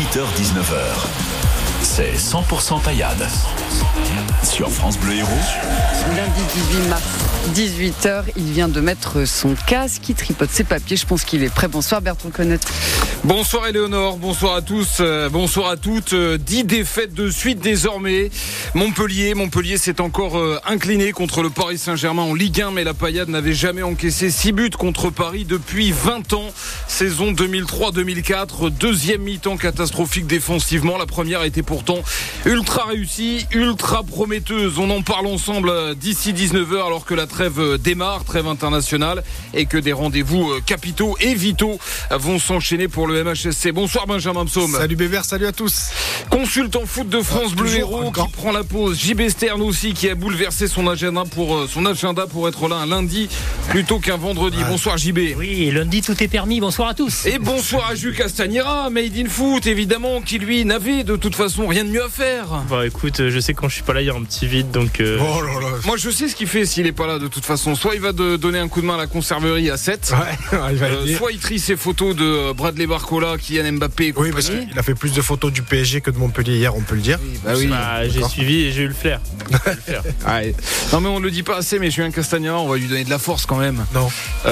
18h-19h. C'est 100% Payade. Sur France Bleu Héros. Lundi 18 mars, 18h, il vient de mettre son casque, il tripote ses papiers, je pense qu'il est prêt. Bonsoir Bertrand Connette. Bonsoir Éléonore, bonsoir à tous, bonsoir à toutes. 10 défaites de suite désormais. Montpellier s'est encore incliné contre le Paris Saint-Germain en Ligue 1, mais la Payade n'avait jamais encaissé 6 buts contre Paris depuis 20 ans. Saison 2003-2004, deuxième mi-temps catastrophique défensivement. La première était pourtant ultra réussie, ultra prometteuse. On en parle ensemble d'ici 19h alors que la trêve démarre, trêve internationale, et que des rendez-vous capitaux et vitaux vont s'enchaîner pour le MHSC. Bonsoir Benjamin Psaume. Salut Bébert, salut à tous. Consultant foot de France Bleu Héros qui prend la pause. JB Stern aussi qui a bouleversé son agenda pour être là un lundi plutôt qu'un vendredi. Bonsoir JB. Oui, et lundi tout est permis. Bonsoir à tous. Et bonsoir à Jules Castagnera, Made in Foot évidemment, qui lui n'avait de toute façon rien de mieux à faire. Bah écoute, je sais que quand je suis pas là il y a un petit vide donc Oh là là. Moi je sais ce qu'il fait s'il est pas là de toute façon. Soit il va donner un coup de main à la conserverie à 7, il va soit il trie ses photos de Bradley Barcola, Kylian Mbappé et oui, parce qu'il a fait plus de photos du PSG que de Montpellier hier, on peut le dire. j'ai suivi et j'ai eu le flair. Ouais. Non mais on le dit pas assez, mais Julien Castagnera, on va lui donner de la force quand même. Non.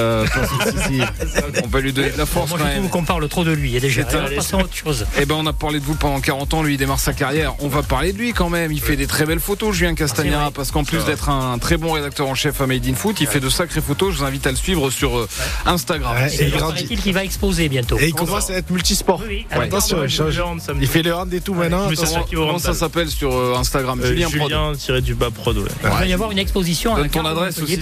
Si. On va lui donner de la force moi, quand je même. trouve qu'on parle trop de lui. Et déjà, on va passer à autre chose. Eh ben on a parlé de vous pendant 40 ans, lui il démarre sa carrière. On va parler de lui quand même. Il fait des très belles photos, Julien Castagnera, parce qu'en plus d'être un très bon rédacteur en chef à Made in Foot, il fait de sacrées photos. Je vous invite à le suivre sur Instagram. Et il paraît-il qu'il va exposer bientôt. Et il commence à être multisport. Oui. Attention, il fait le hand et tout maintenant. Comment ça s'appelle sur Instagram? Julien-du-bas prod. Il va y avoir une exposition. Donne ton adresse aussi.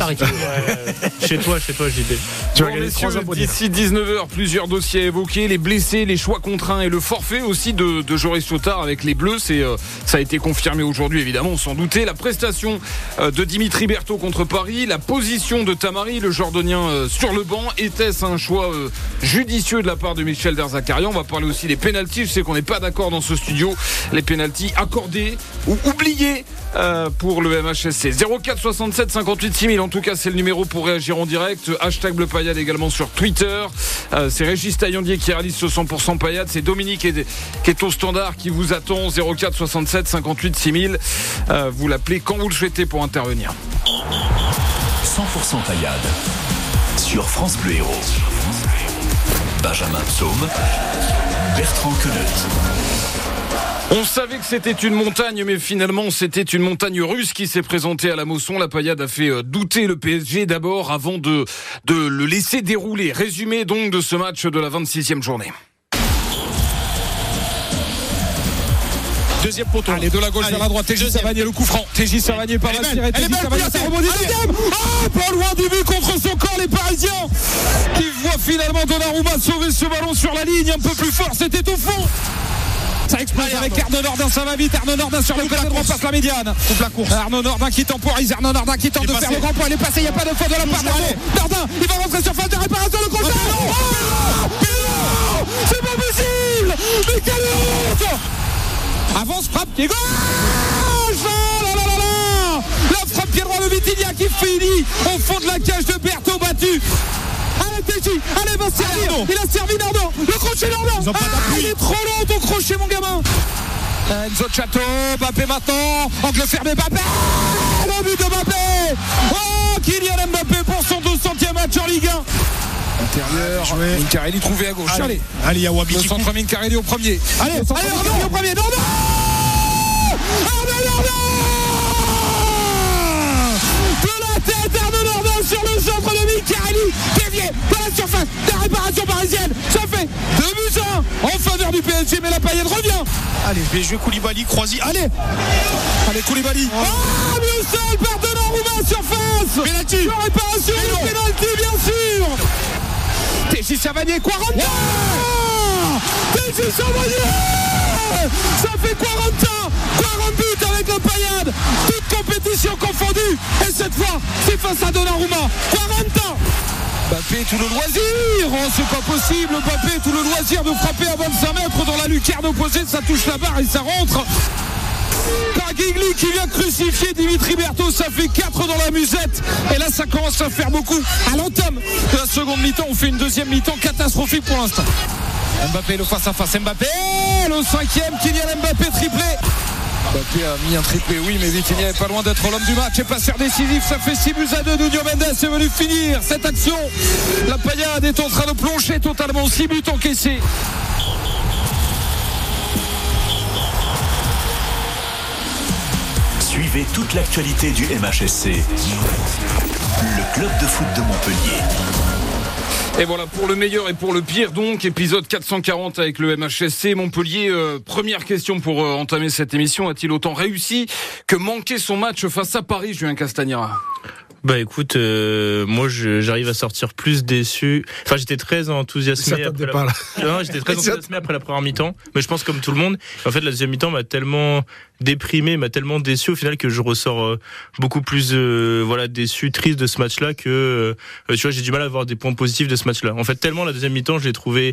Chez toi JB. Messieurs, d'ici 19h, plusieurs dossiers à évoquer, les blessés, les choix contraints et le forfait aussi de Joris Chotard avec les Bleus. Ça a été confirmé aujourd'hui, évidemment, on s'en doutait. La prestation de Dimitri Berthaud contre Paris, la position de Tamari, le Jordonien, sur le banc. Était-ce un choix judicieux de la part de Michel Derzakarian? On va parler aussi des pénaltys. Je sais qu'on n'est pas d'accord dans ce studio. Les pénaltys accordés ou oubliés pour le MHSC. 04 67 58 6000. En tout cas, c'est le numéro pour réagir en direct. Hashtag Bleu Payade également sur Twitter. C'est Régis Taillandier qui réalise ce 100% Payade. C'est Dominique qui est au standard qui vous attend. 04 67 58 6000. Vous l'appelez quand vous le souhaitez pour intervenir. 100% Payade. Sur France Bleu Héros. Benjamin Psaume. Bertrand Connette. On savait que c'était une montagne, mais finalement c'était une montagne russe qui s'est présentée à la Mosson. La Payade a fait douter le PSG d'abord avant de le laisser dérouler. Résumé donc de ce match de la 26e journée. Deuxième poteau. Allez, de la gauche vers la droite. TJ Savanier, le coup franc. TJ Savanier par la tirette. TJ Savanier, ça rebondit. Pas loin du but contre son corps, les Parisiens qui voient finalement Donnarumma sauver ce ballon sur la ligne. Un peu plus fort, c'était au fond. Ça explose avec Arnaud Nordin, ça va vite. Arnaud Nordin sur le côté droit passe la médiane. Coupe la course. Arnaud Nordin qui temporise. Arnaud Nordin qui tente de faire le grand point. Il est passé, il n'y a pas de faute de la part d'Arnaud Nordin. Il va rentrer sur phase de réparation. Le crochet. C'est pas possible. Mais quelle honte. Avance, frappe, pied gauche. Oh là là là là. La frappe pied droit de Vitinha qui finit au fond de la cage de Berthaud battu. Allez TJ, allez va servir. Il a servi Nordin. Le crochet Nordin. Il est trop long ton crochet mon gamin. Enzo Chato, Mbappé maintenant. Angle fermé, Mbappé. Le but de Mbappé. Oh, Kylian Mbappé pour son 200e match en Ligue 1. Intérieur, Mincarelli trouvé à gauche. Allez, il y a Wabi. Le centre Mincarelli au premier. Allez, Mincarelli au premier. Nordin. Arnaud Nordin. De la tête, Arnaud Nordin sur le centre de Mincarelli. Dévié dans la surface. La réparation parisienne. Ça fait 2-1 en faveur du PSG, mais la Payade revient. Allez, bien joué Koulibaly, Croisi. Allez, Koulibaly. Ah, mieux seul par Donnarumma surface. Penalty. Sur réparation, le penalty, bien sûr. TJ Savanier, 40 ans. TJ Savanier. Ça fait 40 buts avec la Payade. Toute compétition confondue. Et cette fois, c'est face à Donnarumma. 40 ans. Mbappé tout le loisir. Oh, c'est pas possible. Mbappé tout le loisir de frapper à 25 mètres dans la lucarne opposée. Ça touche la barre et ça rentre. Kagigli qui vient crucifier Dimitri Berthaud, ça fait 4 dans la musette. Et là ça commence à faire beaucoup. À l'entame de la seconde mi-temps, on fait une deuxième mi-temps catastrophique pour l'instant. Mbappé le face à face. Mbappé le 5e. Kylian Mbappé triplé. Mbappé a mis un triplé, oui, mais Vitinha est pas loin d'être l'homme du match et passeur décisif. Ça fait 6-2. Nuno Mendes est venu finir cette action. La Payade est en train de plonger totalement. 6 buts encaissés. Suivez toute l'actualité du MHSC. Le club de foot de Montpellier. Et voilà, pour le meilleur et pour le pire, donc, épisode 440 avec le MHSC Montpellier. Première question pour entamer cette émission. A-t-il autant réussi que manqué son match face à Paris, Julien Castagnera? Bah écoute, moi j'arrive à sortir plus déçu. Enfin, j'étais très enthousiasmé après la première mi-temps, mais je pense comme tout le monde. En fait, la deuxième mi-temps m'a tellement déprimé, m'a tellement déçu au final que je ressors beaucoup plus déçu, triste de ce match-là que tu vois, j'ai du mal à avoir des points positifs de ce match-là. En fait, tellement la deuxième mi-temps, je l'ai trouvé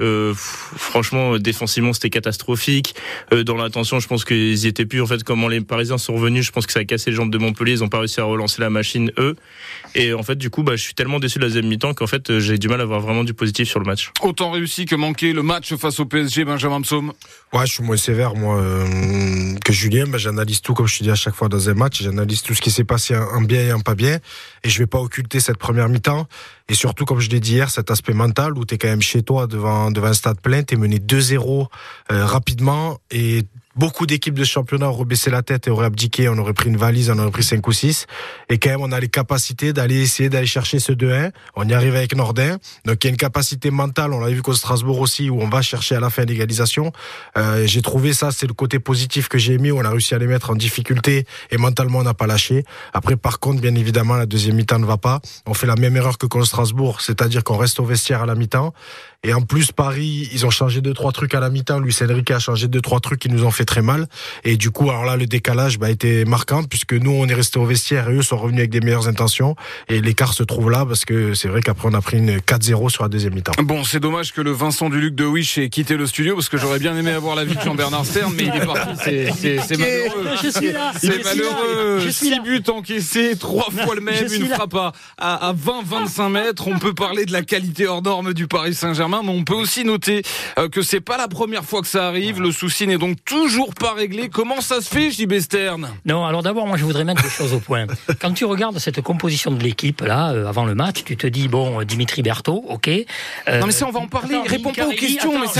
franchement défensivement c'était catastrophique. Dans l'intention, je pense qu'ils y étaient plus. En fait, comment les Parisiens sont revenus, je pense que ça a cassé les jambes de Montpellier. Ils ont pas réussi à relancer la machine eux. Et en fait, du coup, je suis tellement déçu de la deuxième mi-temps qu'en fait, j'ai du mal à avoir vraiment du positif sur le match. Autant réussi que manqué le match face au PSG, Benjamin Psaume. Ouais, je suis moins sévère moi que Julien. J'analyse tout comme je te dis à chaque fois dans un match. J'analyse tout ce qui s'est passé en bien et en pas bien. Et je vais pas occulter cette première mi-temps. Et surtout, comme je l'ai dit hier, cet aspect mental où t'es quand même chez toi devant un stade plein, t'es mené 2-0 rapidement et beaucoup d'équipes de championnat auraient baissé la tête et auraient abdiqué, on aurait pris une valise, on aurait pris 5 ou 6. Et quand même, on a les capacités d'aller chercher ce 2-1. On y arrive avec Nordin. Donc, il y a une capacité mentale, on l'a vu contre Strasbourg aussi, où on va chercher à la fin l'égalisation. J'ai trouvé ça, c'est le côté positif que j'ai mis, où on a réussi à les mettre en difficulté et mentalement, on n'a pas lâché. Après, par contre, bien évidemment, la deuxième mi-temps ne va pas. On fait la même erreur que contre Strasbourg, c'est-à-dire qu'on reste au vestiaire à la mi-temps. Et en plus, Paris, ils ont changé 2-3 trucs à la mi-temps. Luis Enrique a changé 2-3 trucs qui nous ont fait très mal. Et du coup, alors là, le décalage était marquant puisque nous, on est resté au vestiaire et eux sont revenus avec des meilleures intentions. Et l'écart se trouve là parce que c'est vrai qu'après, on a pris une 4-0 sur la deuxième mi-temps. Bon, c'est dommage que le Vincent Duluc de Wish ait quitté le studio parce que j'aurais bien aimé avoir l'avis de Jean-Bernard Stern, mais il est parti. C'est malheureux. Je suis là. C'est malheureux. Je suis 6 là. buts encaissés, 3 fois le même, une frappe à 20-25 mètres. On peut parler de la qualité hors norme du Paris Saint-Germain, mais on peut aussi noter que c'est pas la première fois que ça arrive. Le souci n'est donc toujours pas réglé. Comment ça se fait, JB Stern? Non, alors d'abord, moi je voudrais mettre des choses au point. Quand tu regardes cette composition de l'équipe là, avant le match, tu te dis bon, Dimitri Berthaud, ok. Non mais ça, on va en parler. Il répond pas aux questions. Mais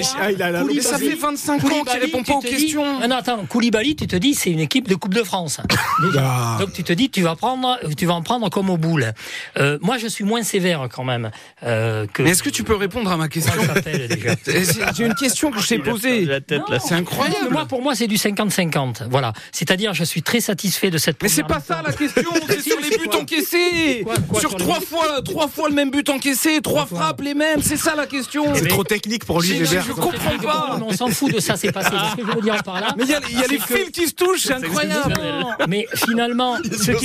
ça fait 25 ans qu'il répond pas aux questions. Non, attends, Koulibaly, tu te dis c'est une équipe de Coupe de France. Déjà. Donc tu te dis tu vas en prendre comme au boule. Moi je suis moins sévère quand même. Mais est-ce que tu peux répondre à ma question? Déjà. J'ai une question que je t'ai posée. C'est incroyable. Pour moi, c'est du 50-50. Voilà. C'est-à-dire, je suis très satisfait de cette. Mais c'est pas ça la question. C'est sur les buts encaissés. Sur 3 fois le même but encaissé, 3 frappes les mêmes. C'est ça la question. C'est trop technique pour lui, Je comprends pas. On s'en fout de ça, c'est passé. Ce que je veux dire par là. Mais il y a les fils qui se touchent, c'est incroyable. Mais finalement,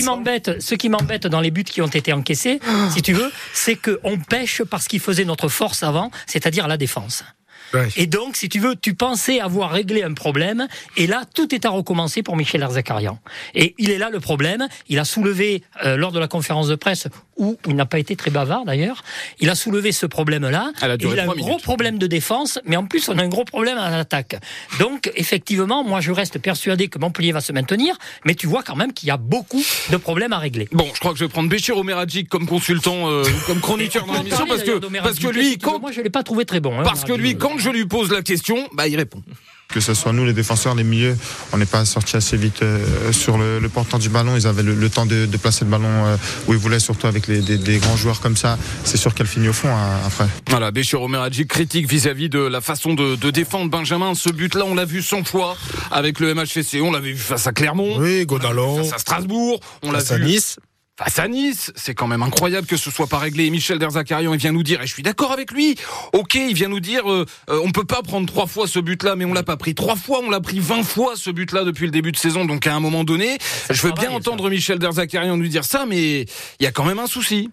ce qui m'embête dans les buts qui ont été encaissés, si tu veux, c'est qu'on pêche parce qu'il faisait notre force avant, c'est-à-dire la défense. Ouais. Et donc, si tu veux, tu pensais avoir réglé un problème, et là, tout est à recommencer pour Michel Erzakarian. Et il est là le problème. Il a soulevé, lors de la conférence de presse, où il n'a pas été très bavard d'ailleurs, il a soulevé ce problème-là. Il a un gros problème de défense, mais en plus, on a un gros problème à l'attaque. Donc, effectivement, moi, je reste persuadé que Montpellier va se maintenir, mais tu vois quand même qu'il y a beaucoup de problèmes à régler. Bon, je crois que je vais prendre Béchir Omeradjic comme consultant, comme chroniqueur dans l'émission, parce que lui, moi, je l'ai pas trouvé très bon. Parce que lui, quand je lui pose la question, il répond. Que ce soit nous, les défenseurs, les milieux, on n'est pas sorti assez vite sur le portant du ballon. Ils avaient le temps de placer le ballon où ils voulaient, surtout avec des grands joueurs comme ça. C'est sûr qu'elle finit au fond après. Voilà, Béchir Omeradjic critique vis-à-vis de la façon de défendre Benjamin. Ce but-là, on l'a vu 100 fois avec le MHSC. On l'avait vu face à Clermont. Oui, Godalon. Face à Strasbourg. On l'a vu à Nice. Face à Nice, c'est quand même incroyable que ce soit pas réglé. Et Michel Erzakarian, il vient nous dire, et je suis d'accord avec lui, ok, il vient nous dire, on peut pas prendre 3 fois ce but-là, mais on l'a pas pris 3 fois, on l'a pris 20 fois ce but-là depuis le début de saison. Donc à un moment donné, je veux bien entendre Michel Erzakarian nous dire ça, mais il y a quand même un souci. Ouais,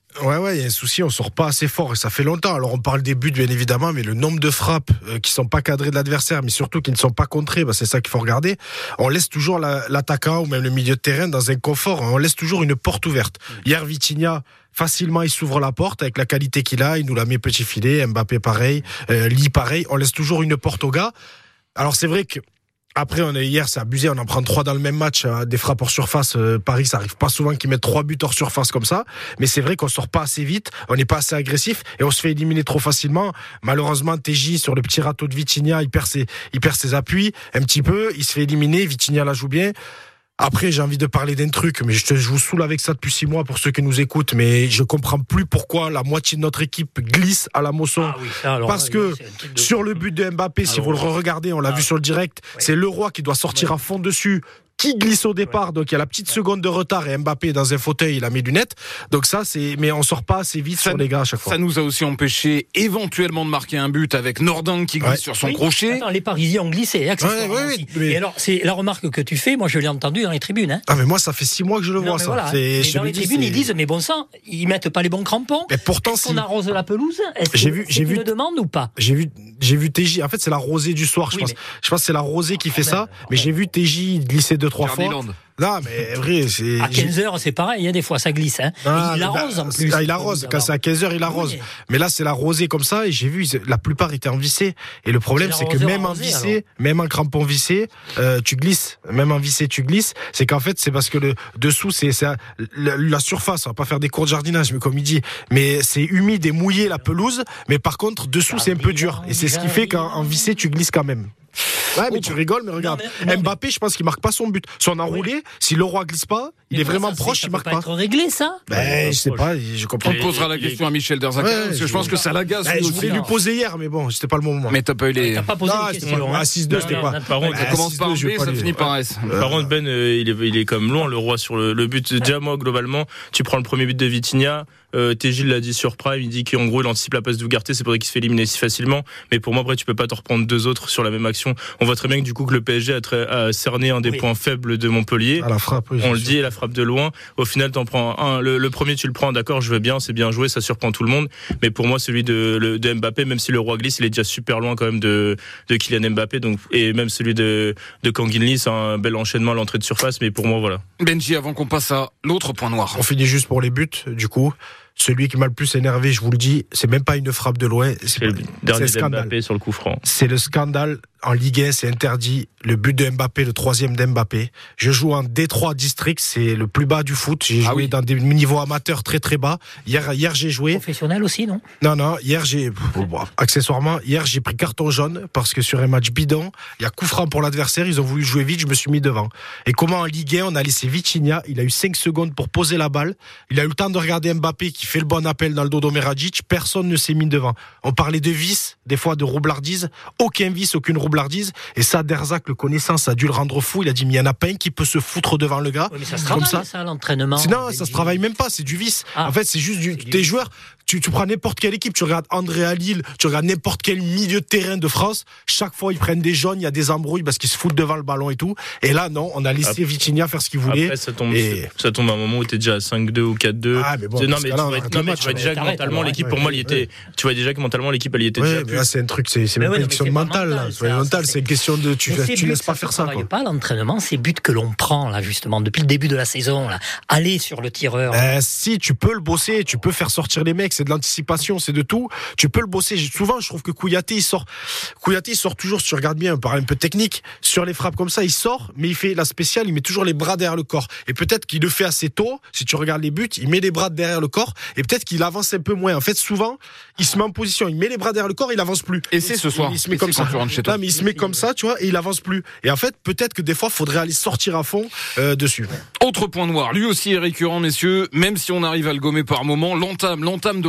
Ouais, il y a un souci, on sort pas assez fort et ça fait longtemps. Alors on parle des buts bien évidemment, mais le nombre de frappes qui sont pas cadrées de l'adversaire, mais surtout qui ne sont pas contrées, c'est ça qu'il faut regarder. On laisse toujours l'attaquant ou même le milieu de terrain dans un confort, on laisse toujours une porte ouverte. Hier, Vitinha, facilement il s'ouvre la porte avec la qualité qu'il a, il nous la met petit filet, Mbappé pareil, Lee pareil, on laisse toujours une porte au gars. Alors c'est vrai que après, hier, c'est abusé, on en prend 3 dans le même match, des frappes hors surface. Paris, ça arrive pas souvent qu'ils mettent 3 buts hors surface comme ça. Mais c'est vrai qu'on sort pas assez vite, on n'est pas assez agressif et on se fait éliminer trop facilement. Malheureusement, TJ, sur le petit râteau de Vitinha, il perd ses appuis un petit peu, il se fait éliminer, Vitinha la joue bien. Après, j'ai envie de parler d'un truc, mais je vous saoule avec ça depuis 6 mois pour ceux qui nous écoutent, mais je comprends plus pourquoi la moitié de notre équipe glisse à la Mosson. Parce que sur le but de Mbappé, si vous le regardez, on l'a vu sur le direct, c'est Leroy qui doit sortir à fond dessus, qui glisse au départ, donc il y a la petite seconde de retard et Mbappé est dans un fauteuil, il a mes lunettes. Donc ça, mais on sort pas assez vite sur les gars à chaque fois. Ça nous a aussi empêché éventuellement de marquer un but avec Nordin qui glisse sur son crochet. Attends, les Parisiens ont glissé, accessoirement. Et alors, c'est la remarque que tu fais, moi je l'ai entendu dans les tribunes. Hein. Ah mais moi ça fait 6 mois que je le vois ça. Voilà, et dans les tribunes ils disent mais bon sang, ils mettent pas les bons crampons. Mais pourtant est-ce qu'on arrose la pelouse? J'ai vu une demande ou pas? J'ai vu TJ. En fait c'est la rosée du soir, je pense. Je pense que c'est la rosée qui fait ça. Mais j'ai vu TJ glisser 2-3 fois. Non, mais vrai, c'est. À 15h, c'est pareil, des fois, ça glisse, hein. Il arrose, en plus. Il arrose. Quand c'est à 15h, il arrose. Oui. Mais là, c'est la rosée comme ça, et j'ai vu, la plupart étaient en vissé. Et le problème, c'est que même en vissé, même en crampon vissé, tu glisses. Même en vissé, tu glisses. C'est qu'en fait, c'est parce que le dessous, c'est la surface. On va pas faire des cours de jardinage, mais comme il dit. Mais c'est humide et mouillé, la pelouse. Mais par contre, dessous, c'est un peu dur. Et c'est ce qui fait qu'en vissé, tu glisses quand même. Ouais, mais tu rigoles, mais regarde. Mbappé, je pense qu'il marque pas son but. Si on a roulé, si Leroy glisse pas, il est vraiment proche, il marque pas. Ça peut pas être réglé, ça? Je sais pas, je comprends. On posera la question à Michel Derzakarian, parce que je pense que ça l'agace. Je voulais lui poser hier, mais bon, c'était pas le moment. Mais t'as pas eu les. T'as pas posé les questions. À 6-2, c'était pas. Par contre, ça commence par B, ça finit par S. Par contre, Ben, il est comme loin, Leroy, sur le but. Déjà, moi, globalement, tu prends le premier but de Vitinha. TJ l'a dit sur Prime, il dit qu'en gros il anticipe la passe d'Ougarté, c'est pour ça qu'il se fait éliminer si facilement. Mais pour moi, après, tu peux pas te reprendre 2 autres sur la même action. On voit très bien que du coup que le PSG a cerné un des points faibles de Montpellier. À la frappe, on le dit, et la frappe de loin. Au final, t'en prends un. Le premier, tu le prends, d'accord, je veux bien, c'est bien joué, ça surprend tout le monde. Mais pour moi, celui de Mbappé, même si le Roi glisse, il est déjà super loin quand même de Kylian Mbappé. Donc, et même celui de Kanguinli, c'est un bel enchaînement à l'entrée de surface. Mais pour moi, voilà. Benji, avant qu'on passe à l'autre point noir. On finit juste pour les buts, du coup. Celui qui m'a le plus énervé, je vous le dis, c'est même pas une frappe de loin. C'est le dernier d'Mbappé sur le coup franc. C'est le scandale. En Ligue 1, c'est interdit. Le but de Mbappé, le 3e d'Mbappé. Je joue en D3 District, c'est le plus bas du foot. J'ai joué dans des niveaux amateurs très très bas. Hier j'ai joué. Professionnel aussi, non? Non, hier accessoirement, j'ai pris carton jaune parce que sur un match bidon, il y a coup franc pour l'adversaire, ils ont voulu jouer vite, je me suis mis devant. Et comment en Ligue 1, on a laissé Vitinha, il a eu 5 secondes pour poser la balle. Il a eu le temps de regarder Mbappé qui fait le bon appel dans le dos d'Omeragic, personne ne s'est mis devant. On parlait de vice, des fois de roublardise, aucun vice, aucune roublardise. Et ça, Derzak, le connaissant, ça a dû le rendre fou. Il a dit, mais il y en a pas un qui peut se foutre devant le gars. Oui, mais ça se travaille, comme ça, l'entraînement. Non, ça se travaille même pas, c'est du vice. En fait, c'est juste des joueurs. Tu prends n'importe quelle équipe, tu regardes André à Lille, tu regardes n'importe quel milieu de terrain de France, chaque fois ils prennent des jaunes, il y a des embrouilles parce qu'ils se foutent devant le ballon et tout. Et là, non, on a laissé Vitinha faire ce qu'il voulait. Après, ça tombe à un moment où t'es déjà à 5-2 ou 4-2. Ah, mais bon, non, mais tu vois déjà que mentalement, l'équipe, pour moi, tu vois déjà que mentalement, l'équipe, elle y était déjà. Mais là, c'est un truc, c'est même pas une question de mental. C'est une question de, tu laisses pas faire ça, quoi. Pas l'entraînement, ces buts que l'on prend, là, justement, depuis le début de la saison, là. Aller sur le tireur. Si, tu peux le bosser, tu peux faire sortir les mecs, c'est de l'anticipation, c'est de tout. Tu peux le bosser. Souvent, je trouve que Kouyaté, il sort toujours, si tu regardes bien, par un peu technique, sur les frappes comme ça, il sort, mais il fait la spéciale, il met toujours les bras derrière le corps. Et peut-être qu'il le fait assez tôt, si tu regardes les buts, il met les bras derrière le corps, et peut-être qu'il avance un peu moins. En fait, souvent, il se met en position, il met les bras derrière le corps, il avance plus. Et c'est ce soir. Il se met comme ça. Non, mais il se met comme ça, tu vois, et il avance plus. Et en fait, peut-être que des fois, faudrait aller sortir à fond dessus. Autre point noir, lui aussi est récurrent, messieurs, même si on arrive à le gommer par moment, l'entame de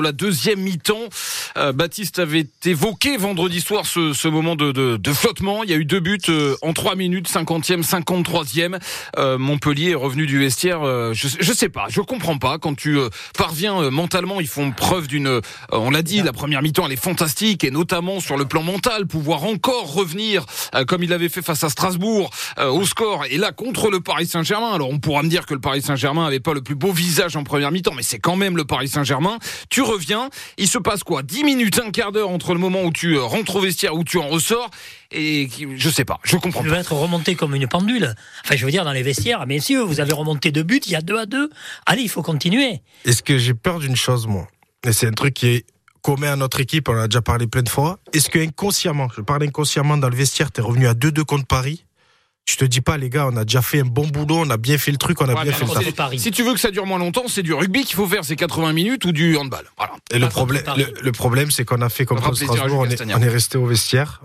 la deuxième mi-temps. Baptiste avait évoqué vendredi soir ce moment de flottement. Il y a eu 2 buts en 3 minutes, 50e, 53e. Montpellier est revenu du vestiaire. Je sais pas, je comprends pas. Quand tu parviens mentalement, ils font preuve d'une... on l'a dit, la première mi-temps, elle est fantastique, et notamment sur le plan mental, pouvoir encore revenir, comme il l'avait fait face à Strasbourg, au score. Et là, contre le Paris Saint-Germain. Alors, on pourra me dire que le Paris Saint-Germain avait pas le plus beau visage en première mi-temps, mais c'est quand même le Paris Saint-Germain. Tu reviens, il se passe quoi ? 10 minutes, un quart d'heure entre le moment où tu rentres au vestiaire, où tu en ressors, et je sais pas, je comprends pas. Tu vas être remonté comme une pendule. Enfin, je veux dire, dans les vestiaires, messieurs, vous avez remonté 2 buts, il y a 2-2. Allez, il faut continuer. Est-ce que j'ai peur d'une chose, moi ? Et c'est un truc qui est commun à notre équipe, on en a déjà parlé plein de fois. Est-ce que inconsciemment, je parle inconsciemment, dans le vestiaire, t'es revenu à 2-2 contre Paris ? Je te dis pas, les gars, on a déjà fait un bon boulot, on a bien fait le truc, on a bien fait le taf. Si tu veux que ça dure moins longtemps, c'est du rugby qu'il faut faire, c'est 80 minutes ou du handball. Voilà. Et le problème, c'est qu'on a fait comme Strasbourg, on est resté au vestiaire,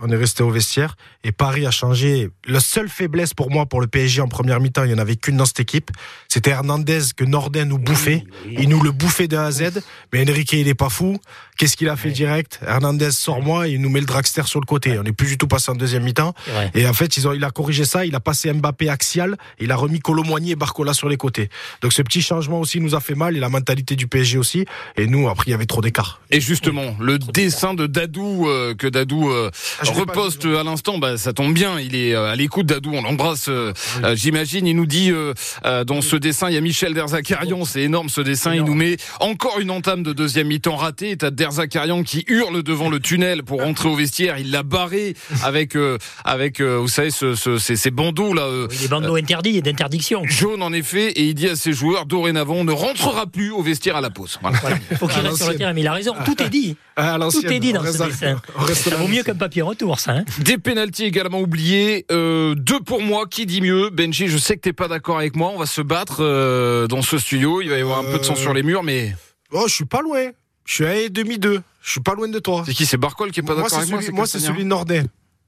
et Paris a changé. La seule faiblesse pour moi, pour le PSG en première mi-temps, il y en avait qu'une dans cette équipe, c'était Hernandez que Nordin nous bouffait. Il nous le bouffait de A à Z, mais Enrique, il est pas fou. Qu'est-ce qu'il a fait direct ? Hernandez sort moi, et il nous met le dragster sur le côté. On n'est plus du tout passé en deuxième mi-temps. Et en fait, il a corrigé ça, il a passé Mbappé axial, il a remis Colomboigny et Barcola sur les côtés. Donc ce petit changement aussi nous a fait mal, et la mentalité du PSG aussi. Et nous, après, il y avait trop d'écart. Et justement, le dessin de Dadou, que Dadou reposte à l'instant, ça tombe bien, il est à l'écoute, Dadou, on l'embrasse, j'imagine. Il nous dit, dans ce dessin, il y a Michel Derzakarian, c'est énorme ce dessin, il nous met encore une entame de deuxième mi-temps ratée, et t'as Derzakarian qui hurle devant le tunnel pour rentrer au vestiaire, il l'a barré avec vous savez, ces bandeaux là. Les bandeaux interdits et d'interdiction. Jaune en effet, et il dit à ses joueurs, dorénavant, on ne rentrera plus au vestiaire à la pause. Voilà. Il faut qu'il reste sur le terrain, mais il a raison, tout est dit. Tout est dit dans ce dessin. Ça vaut mieux qu'un papier retour, ça. Des pénaltys également oubliés, 2 pour moi, qui dit mieux ? Benji, je sais que t'es pas d'accord avec moi, on va se battre dans ce studio, il va y avoir un peu de sang sur les murs, mais... Oh, je suis pas loin, je suis à 1,5-2, je suis pas loin de toi. C'est qui ? C'est Barcol qui est pas d'accord avec moi ? Moi, c'est celui de Nordin.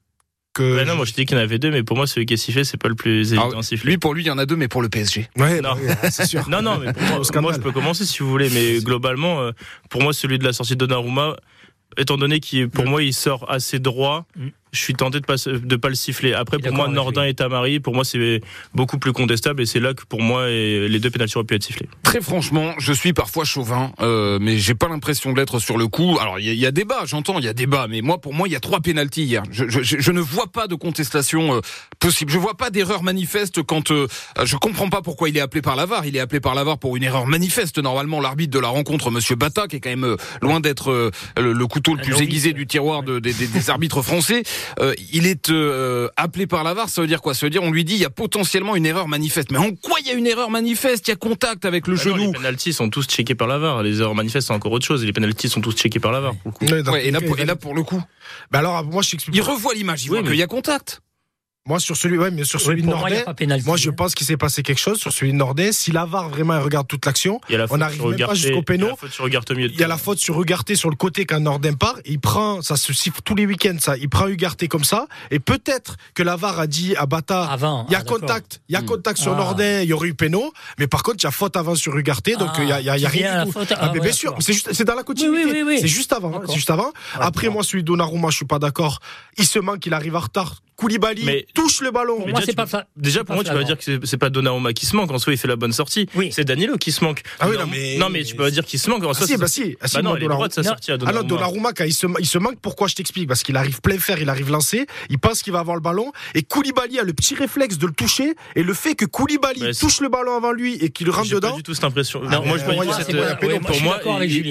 Non, moi je dis qu'il y en avait 2, mais pour moi celui qui est sifflé, c'est pas le plus évident sifflé. Pour lui il y en a 2, mais pour le PSG. Ouais, non, c'est sûr. Non, mais pour moi je peux commencer si vous voulez, mais globalement, pour moi celui de la sortie de Donnarumma, étant donné qu'il pour moi il sort assez droit, je suis tenté de pas le siffler. Après, pour moi, Nordin et Tamari, pour moi, c'est beaucoup plus contestable, et c'est là que pour moi, les 2 pénaltys auraient pu être sifflés. Très franchement, je suis parfois chauvin, mais j'ai pas l'impression de l'être sur le coup. Alors, il y a débat, j'entends, il y a débat, mais moi, pour moi, il y a 3 pénaltys hier. Je ne vois pas de contestation possible. Je vois pas d'erreur manifeste quand je comprends pas pourquoi il est appelé par la VAR. Il est appelé par la VAR pour une erreur manifeste. Normalement, l'arbitre de la rencontre, Monsieur Bata, qui est quand même loin d'être le couteau le plus aiguisé du tiroir des arbitres français. Il est appelé par la VAR, ça veut dire quoi ? Ça veut dire on lui dit il y a potentiellement une erreur manifeste. Mais en quoi il y a une erreur manifeste ? Il y a contact avec le genou. Les pénaltys sont tous checkés par la VAR. Les erreurs manifestes, c'est encore autre chose. Les pénaltys sont tous checkés par la VAR. Pour le coup. Et là pour le coup. Alors moi je t'explique. Il revoit l'image, il voit qu'il y a contact. Moi, sur celui de Nordin, moi, je pense qu'il s'est passé quelque chose sur celui de Nordin. Si la VAR vraiment regarde toute l'action, on n'arrive même pas jusqu'au péno. Il y a la faute sur Ugarte sur le côté quand Nordin part. Il prend, ça se siffle tous les week-ends, ça. Il prend Ugarte comme ça. Et peut-être que la VAR a dit à Bata, il y a contact. Il y a contact sur Nordin, il y aurait eu péno. Mais par contre, il y a faute avant sur Ugarte. Donc, il y a rien du tout. Mais bien sûr, c'est dans la continuité. C'est juste avant. Après, moi, celui de Donnarumma, je suis pas d'accord. Il se manque, il arrive en retard. Koulibaly touche le ballon. Pour moi, c'est pas ça. Déjà, pour moi, tu vas dire que c'est pas Donnarumma qui se manque. En soi, il fait la bonne sortie. Oui. C'est Danilo qui se manque. Ah oui, non, mais tu peux pas dire qu'il se manque. En soi, non, il est droit de sa sortie à Donnarumma. Donnarumma, quand il se manque, pourquoi je t'explique ? Parce qu'il arrive plein fer, il arrive lancé, il pense qu'il va avoir le ballon, et Koulibaly a le petit réflexe de le toucher, et le fait que Koulibaly touche le ballon avant lui et qu'il rentre dedans. Pas du tout cette impression. Moi, je pour moi,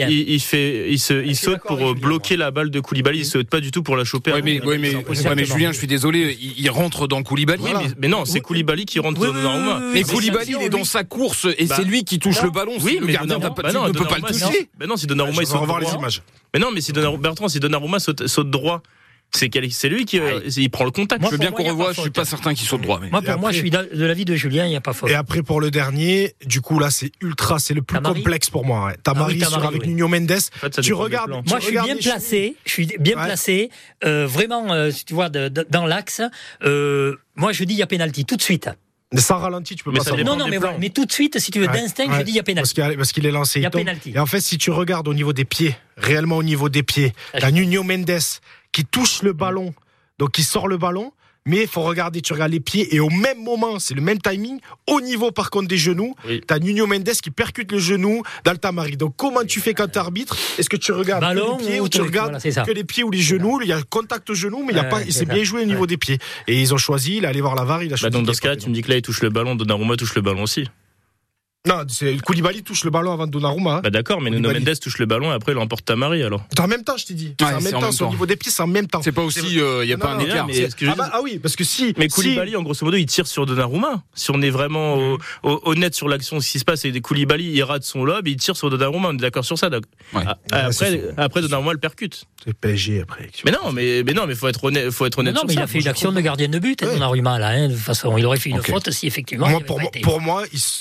il saute pour bloquer la balle de Koulibaly. Il saute pas du tout pour la choper. Mais Julien, je suis désolé, il rentre dans Koulibaly. Voilà. Mais non, c'est Koulibaly qui rentre dans Donnarumma. Mais Koulibaly, il est dans sa course et c'est lui qui touche le ballon. Oui, mais le gardien ne peut pas le toucher. Mais non, si Donnarumma il saute droit. Les images. Mais non, mais si Donnarumma saute droit, c'est lui qui il prend le contact. Je veux bien qu'on revoie, je suis pas certain qu'il saute droit. Moi, je suis de l'avis de Julien, il n'y a pas faute. Et après, pour le dernier, du coup, là, c'est le plus complexe pour moi. Tamari avec Nuno Mendes. Tu regardes. Moi, je suis bien placé. Vraiment, si tu vois, dans l'axe. Moi, je dis il y a pénalty tout de suite. Mais sans ralenti, tu peux pas savoir. Non, mais tout de suite, si tu veux, d'instinct, je dis il y a pénalty. Parce qu'il est lancé. Il y a pénalty. Et en fait, si tu regardes au niveau des pieds, réellement au niveau des pieds, t'as Nuno Mendes qui touche le ballon, donc il sort le ballon. Mais il faut regarder, tu regardes les pieds et au même moment, c'est le même timing, au niveau par contre des genoux, t'as Nuno Mendes qui percute le genou d'Altamari. Donc comment tu fais quand t'arbitres ? Est-ce que tu regardes ballon que les pieds ou tu regardes que les pieds ou les genoux ? Il y a contact au genou, mais il y a pas, c'est bien joué au niveau des pieds. Et ils ont choisi, il est allé voir la VAR, il a choisi. Donc dans ce cas, tu me dis que là il touche le ballon, Donnarumma touche le ballon aussi. Non, Koulibaly touche le ballon avant Donnarumma. Bah d'accord, mais Nuno Mendes touche le ballon et après il emporte Tamari alors. C'est en même temps, je t'ai dit. C'est en même temps, au niveau des pieds, c'est en même temps. C'est pas aussi, il y a pas un écart. Ah oui, parce que si. Mais Koulibaly, en grosso modo, il tire sur Donnarumma. Si on est vraiment honnête sur l'action, ce qui se passe, c'est que Koulibaly, il rate son lob, et il tire sur Donnarumma. On est d'accord sur ça. Après, Donnarumma le percute. C'est PSG après. Mais non, mais faut être honnête. Non, mais il a fait une action de gardien de but, Donnarumma là. De toute façon, il aurait fait une faute si effectivement. Pour moi,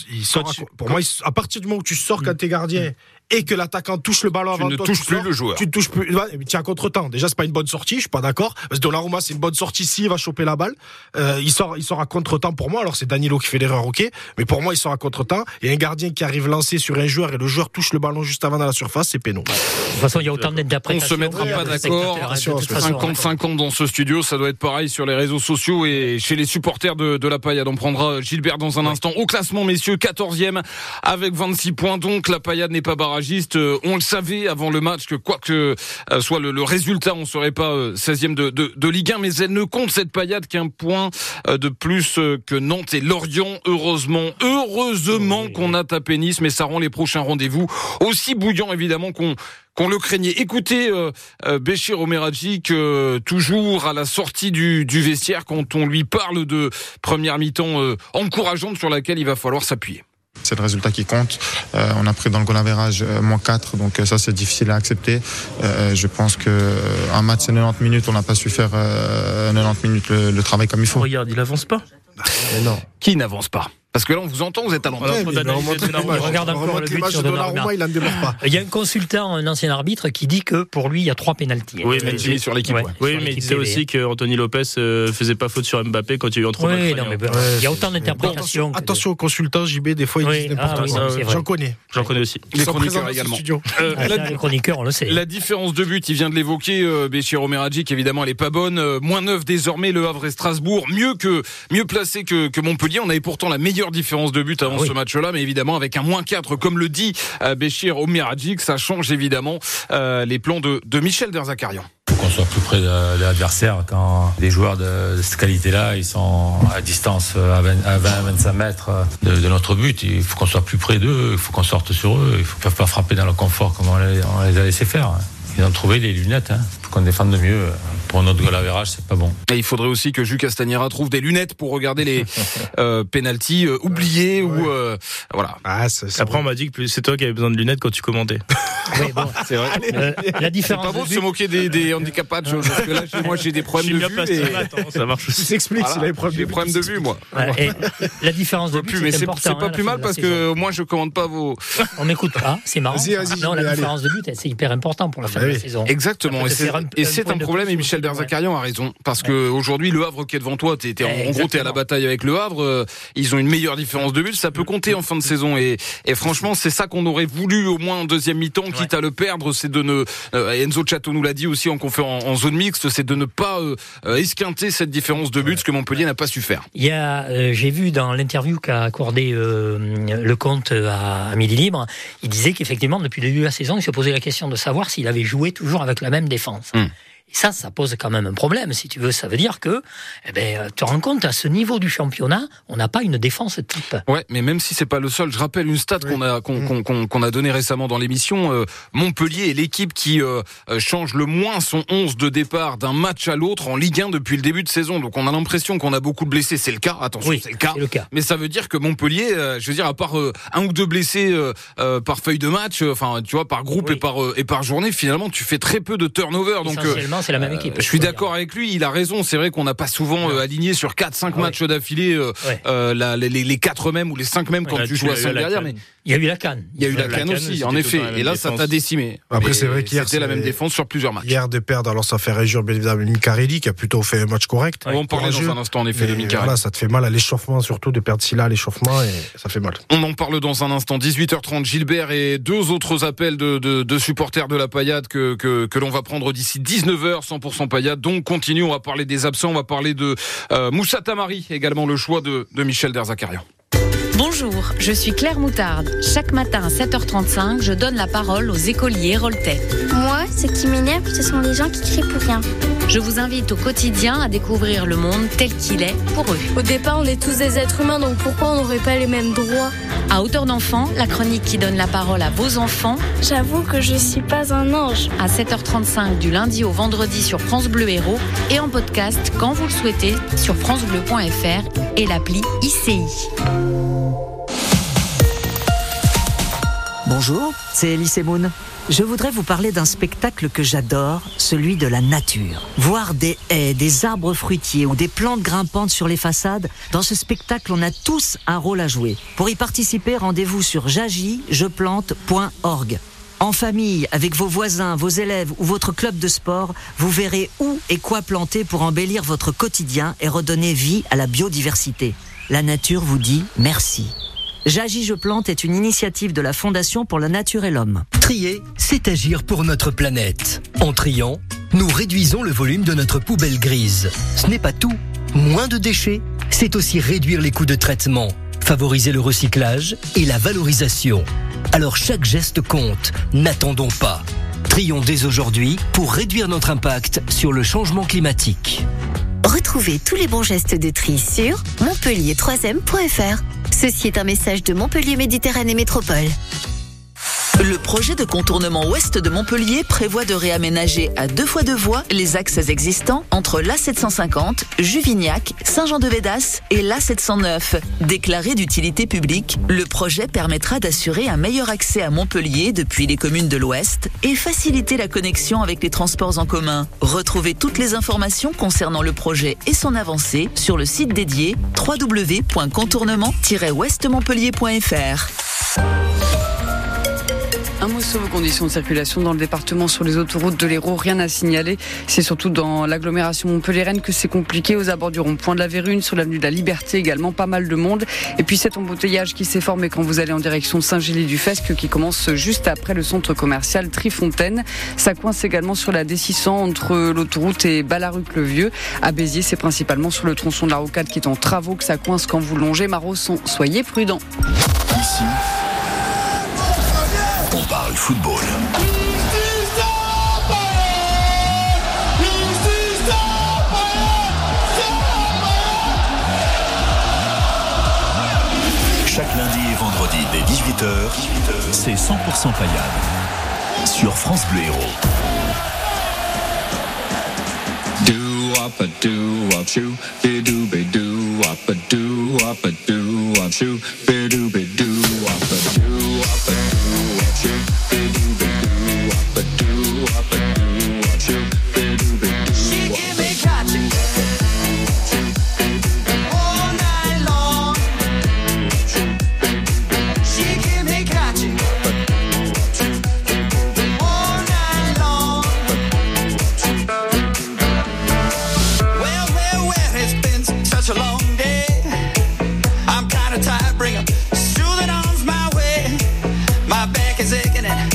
à partir du moment où tu sors quand t'es gardien et que l'attaquant touche le ballon avant toi, tu ne touches plus le joueur. Tu ne touches plus. Tiens, contre-temps. Déjà, c'est pas une bonne sortie, je suis pas d'accord. Parce que Donnarumma, c'est une bonne sortie s'il va choper la balle. Il sort à contre-temps pour moi. Alors, c'est Danilo qui fait l'erreur, ok. Mais pour moi, il sort à contre-temps. Et un gardien qui arrive lancé sur un joueur et le joueur touche le ballon juste avant dans la surface, c'est péno. De toute façon, il y a autant d'interprétations. On se mettra pas d'accord. 50-50 dans ce studio. Ça doit être pareil sur les réseaux sociaux et chez les supporters de la Paillade. On prendra Gilbert dans un instant. Au classement, messieurs, 14e avec 26 points. Donc, la Paillade n'est pas barragiste. On le savait avant le match que quoi que soit le résultat, on serait pas 16e de Ligue 1, mais elle ne compte cette Paillade qu'un point de plus que Nantes et Lorient. Heureusement qu'on a tapé Nice, mais ça rend les prochains rendez-vous aussi bouillants évidemment qu'on le craignait. Écoutez Béchir Omeradjik toujours à la sortie du vestiaire quand on lui parle de première mi-temps encourageante sur laquelle il va falloir s'appuyer. C'est le résultat qui compte. On a pris dans le goal average -4, donc ça c'est difficile à accepter. Je pense qu'un match c'est 90 minutes, on n'a pas su faire 90 minutes le travail comme il faut. Regarde, il avance pas. Non. Qui n'avance pas ? Parce que là, on vous entend, vous êtes à l'antenne. Regarde encore le but sur Donnarumma. Il en démarre pas. Il y a un consultant, un ancien arbitre, qui dit que pour lui, il y a 3 pénaltys. Oui, mais il sur l'équipe. Oui, mais il sait aussi qu'Anthony Lopez faisait pas faute sur Mbappé quand il y a eu un trop. Oui, non, mais il y a autant d'interprétations. Attention aux consultants, JB, des fois ils disent n'importe quoi. J'en connais aussi. Les chroniqueurs également. Les chroniqueurs, on le sait. La différence de but, il vient de l'évoquer, Béchir Omeradjik, évidemment, elle est pas bonne. -9 désormais, Le Havre et Strasbourg, mieux placé que Montpellier. On avait pourtant la meilleure différence de but avant ce match-là, mais évidemment avec un -4, comme le dit Béchir Omeradjik, ça change évidemment les plans de Michel Derzakarian. Il faut qu'on soit plus près de l'adversaire quand des joueurs de cette qualité-là, ils sont à distance à 20-25 mètres de notre but. Il faut qu'on soit plus près d'eux, il faut qu'on sorte sur eux. Ils ne peuvent pas frapper dans le confort comme on les a laissé faire. Ils ont trouvé les lunettes, pour qu'on défende de mieux. Pour notre goal average, c'est pas bon. Et il faudrait aussi que Jules Castagnera trouve des lunettes pour regarder les pénaltys oubliés ou voilà. Après, on m'a dit que c'est toi qui avais besoin de lunettes quand tu commentais. Oui, bon, c'est vrai. La différence. C'est pas bon de se moquer des handicaps, parce que là, moi, j'ai des problèmes de vue. Ça marche aussi. S'explique s'il a des problèmes de vue, moi. Et la différence de but, c'est pas plus mal parce que moi, je commande pas vos. On m'écoute pas, c'est marrant. Non, la différence de but, c'est hyper important pour la fin de la saison. Exactement. Et c'est un problème. Et Michel Derzakarian a raison parce que aujourd'hui, Le Havre qui est devant toi, en gros, t'es à la bataille avec Le Havre. Ils ont une meilleure différence de but. Ça peut compter en fin de saison. Et franchement, c'est ça qu'on aurait voulu au moins en deuxième mi-temps, quitte à le perdre. C'est de ne. Enzo Chateau nous l'a dit aussi en zone mixte, c'est de ne pas esquinter cette différence de but, ce que Montpellier n'a pas su faire. J'ai vu dans l'interview qu'a accordé Lecomte à Midi Libre, il disait qu'effectivement, depuis le début de la saison, il se posait la question de savoir s'il avait joué toujours avec la même défense. Et ça pose quand même un problème, si tu veux. Ça veut dire que, tu te rends compte, à ce niveau du championnat, on n'a pas une défense type. Ouais, mais même si c'est pas le seul, je rappelle une stat qu'on a donnée récemment dans l'émission. Montpellier est l'équipe qui change le moins son 11 de départ d'un match à l'autre en Ligue 1 depuis le début de saison. Donc on a l'impression qu'on a beaucoup de blessés. C'est le cas, attention, c'est le cas. Mais ça veut dire que Montpellier, je veux dire, à part un ou deux blessés par feuille de match, enfin, tu vois, par groupe et par journée, finalement, tu fais très peu de turnover. Donc Maintenant, c'est la même équipe. Je suis d'accord avec lui, il a raison. C'est vrai qu'on n'a pas souvent aligné sur 4-5 matchs d'affilée les 4 mêmes ou les 5 mêmes quand tu joues à 5 derrière. Mais il y a eu la CAN. Il y a eu la CAN aussi, en effet. Et là, ça t'a décimé. Après, c'est vrai qu'hier, c'était la même défense sur plusieurs matchs. Hier, de perdre, alors ça fait réjouir bien évidemment Miccarelli qui a plutôt fait un match correct. On va en parler dans un instant, en effet, de Miccarelli. Voilà, ça te fait mal à l'échauffement, surtout de perdre Silla à l'échauffement, et ça fait mal. On en parle dans un instant. 18h30, Gilbert et 2 autres appels de supporters de la Paillade que l'on va prendre d'ici 19h, 100% Paillade. Donc, continue, on va parler des absents, on va parler de Moussa Tamari, également le choix de Michel Derzakarian. Bonjour, je suis Claire Moutarde. Chaque matin à 7h35, je donne la parole aux écoliers héroltais. Moi, ce qui m'énerve, ce sont les gens qui crient pour rien. Je vous invite au quotidien à découvrir le monde tel qu'il est pour eux. Au départ, on est tous des êtres humains, donc pourquoi on n'aurait pas les mêmes droits ? À hauteur d'enfant, la chronique qui donne la parole à vos enfants. J'avoue que je suis pas un ange. À 7h35 du lundi au vendredi sur France Bleu Héros et en podcast quand vous le souhaitez sur francebleu.fr et l'appli ICI. Bonjour, c'est Elise Moon. Je voudrais vous parler d'un spectacle que j'adore, celui de la nature. Voir des haies, des arbres fruitiers ou des plantes grimpantes sur les façades, dans ce spectacle, on a tous un rôle à jouer. Pour y participer, rendez-vous sur jagijeplante.org. En famille, avec vos voisins, vos élèves ou votre club de sport, vous verrez où et quoi planter pour embellir votre quotidien et redonner vie à la biodiversité. La nature vous dit merci. J'agis, je plante est une initiative de la Fondation pour la Nature et l'Homme. Trier, c'est agir pour notre planète. En triant, nous réduisons le volume de notre poubelle grise. Ce n'est pas tout. Moins de déchets, c'est aussi réduire les coûts de traitement, favoriser le recyclage et la valorisation. Alors chaque geste compte, n'attendons pas. Trions dès aujourd'hui pour réduire notre impact sur le changement climatique. Retrouvez tous les bons gestes de tri sur montpellier3m.fr. Ceci est un message de Montpellier Méditerranée Métropole. Le projet de contournement ouest de Montpellier prévoit de réaménager à 2 fois 2 voies les axes existants entre l'A750, Juvignac, Saint-Jean-de-Védas et l'A709. Déclaré d'utilité publique, le projet permettra d'assurer un meilleur accès à Montpellier depuis les communes de l'Ouest et faciliter la connexion avec les transports en commun. Retrouvez toutes les informations concernant le projet et son avancée sur le site dédié www.contournement-ouestmontpellier.fr. Un mot sur vos conditions de circulation dans le département sur les autoroutes de l'Hérault, rien à signaler. C'est surtout dans l'agglomération montpelliéraine que c'est compliqué, aux abords du rond-point de la Vérune, sur l'avenue de la Liberté également, pas mal de monde. Et puis cet embouteillage qui s'est formé quand vous allez en direction Saint-Gély-du-Fesque, qui commence juste après le centre commercial Trifontaine. Ça coince également sur la D600 entre l'autoroute et Ballaruc-le-Vieux. À Béziers, c'est principalement sur le tronçon de la Rocade qui est en travaux que ça coince quand vous longez Marosson. Soyez prudents. Ici, on parle football. Chaque lundi et vendredi dès 18h, c'est 100% Paillade sur France Bleu Héros. Bring 'em, smoothing arms my way. My back is aching and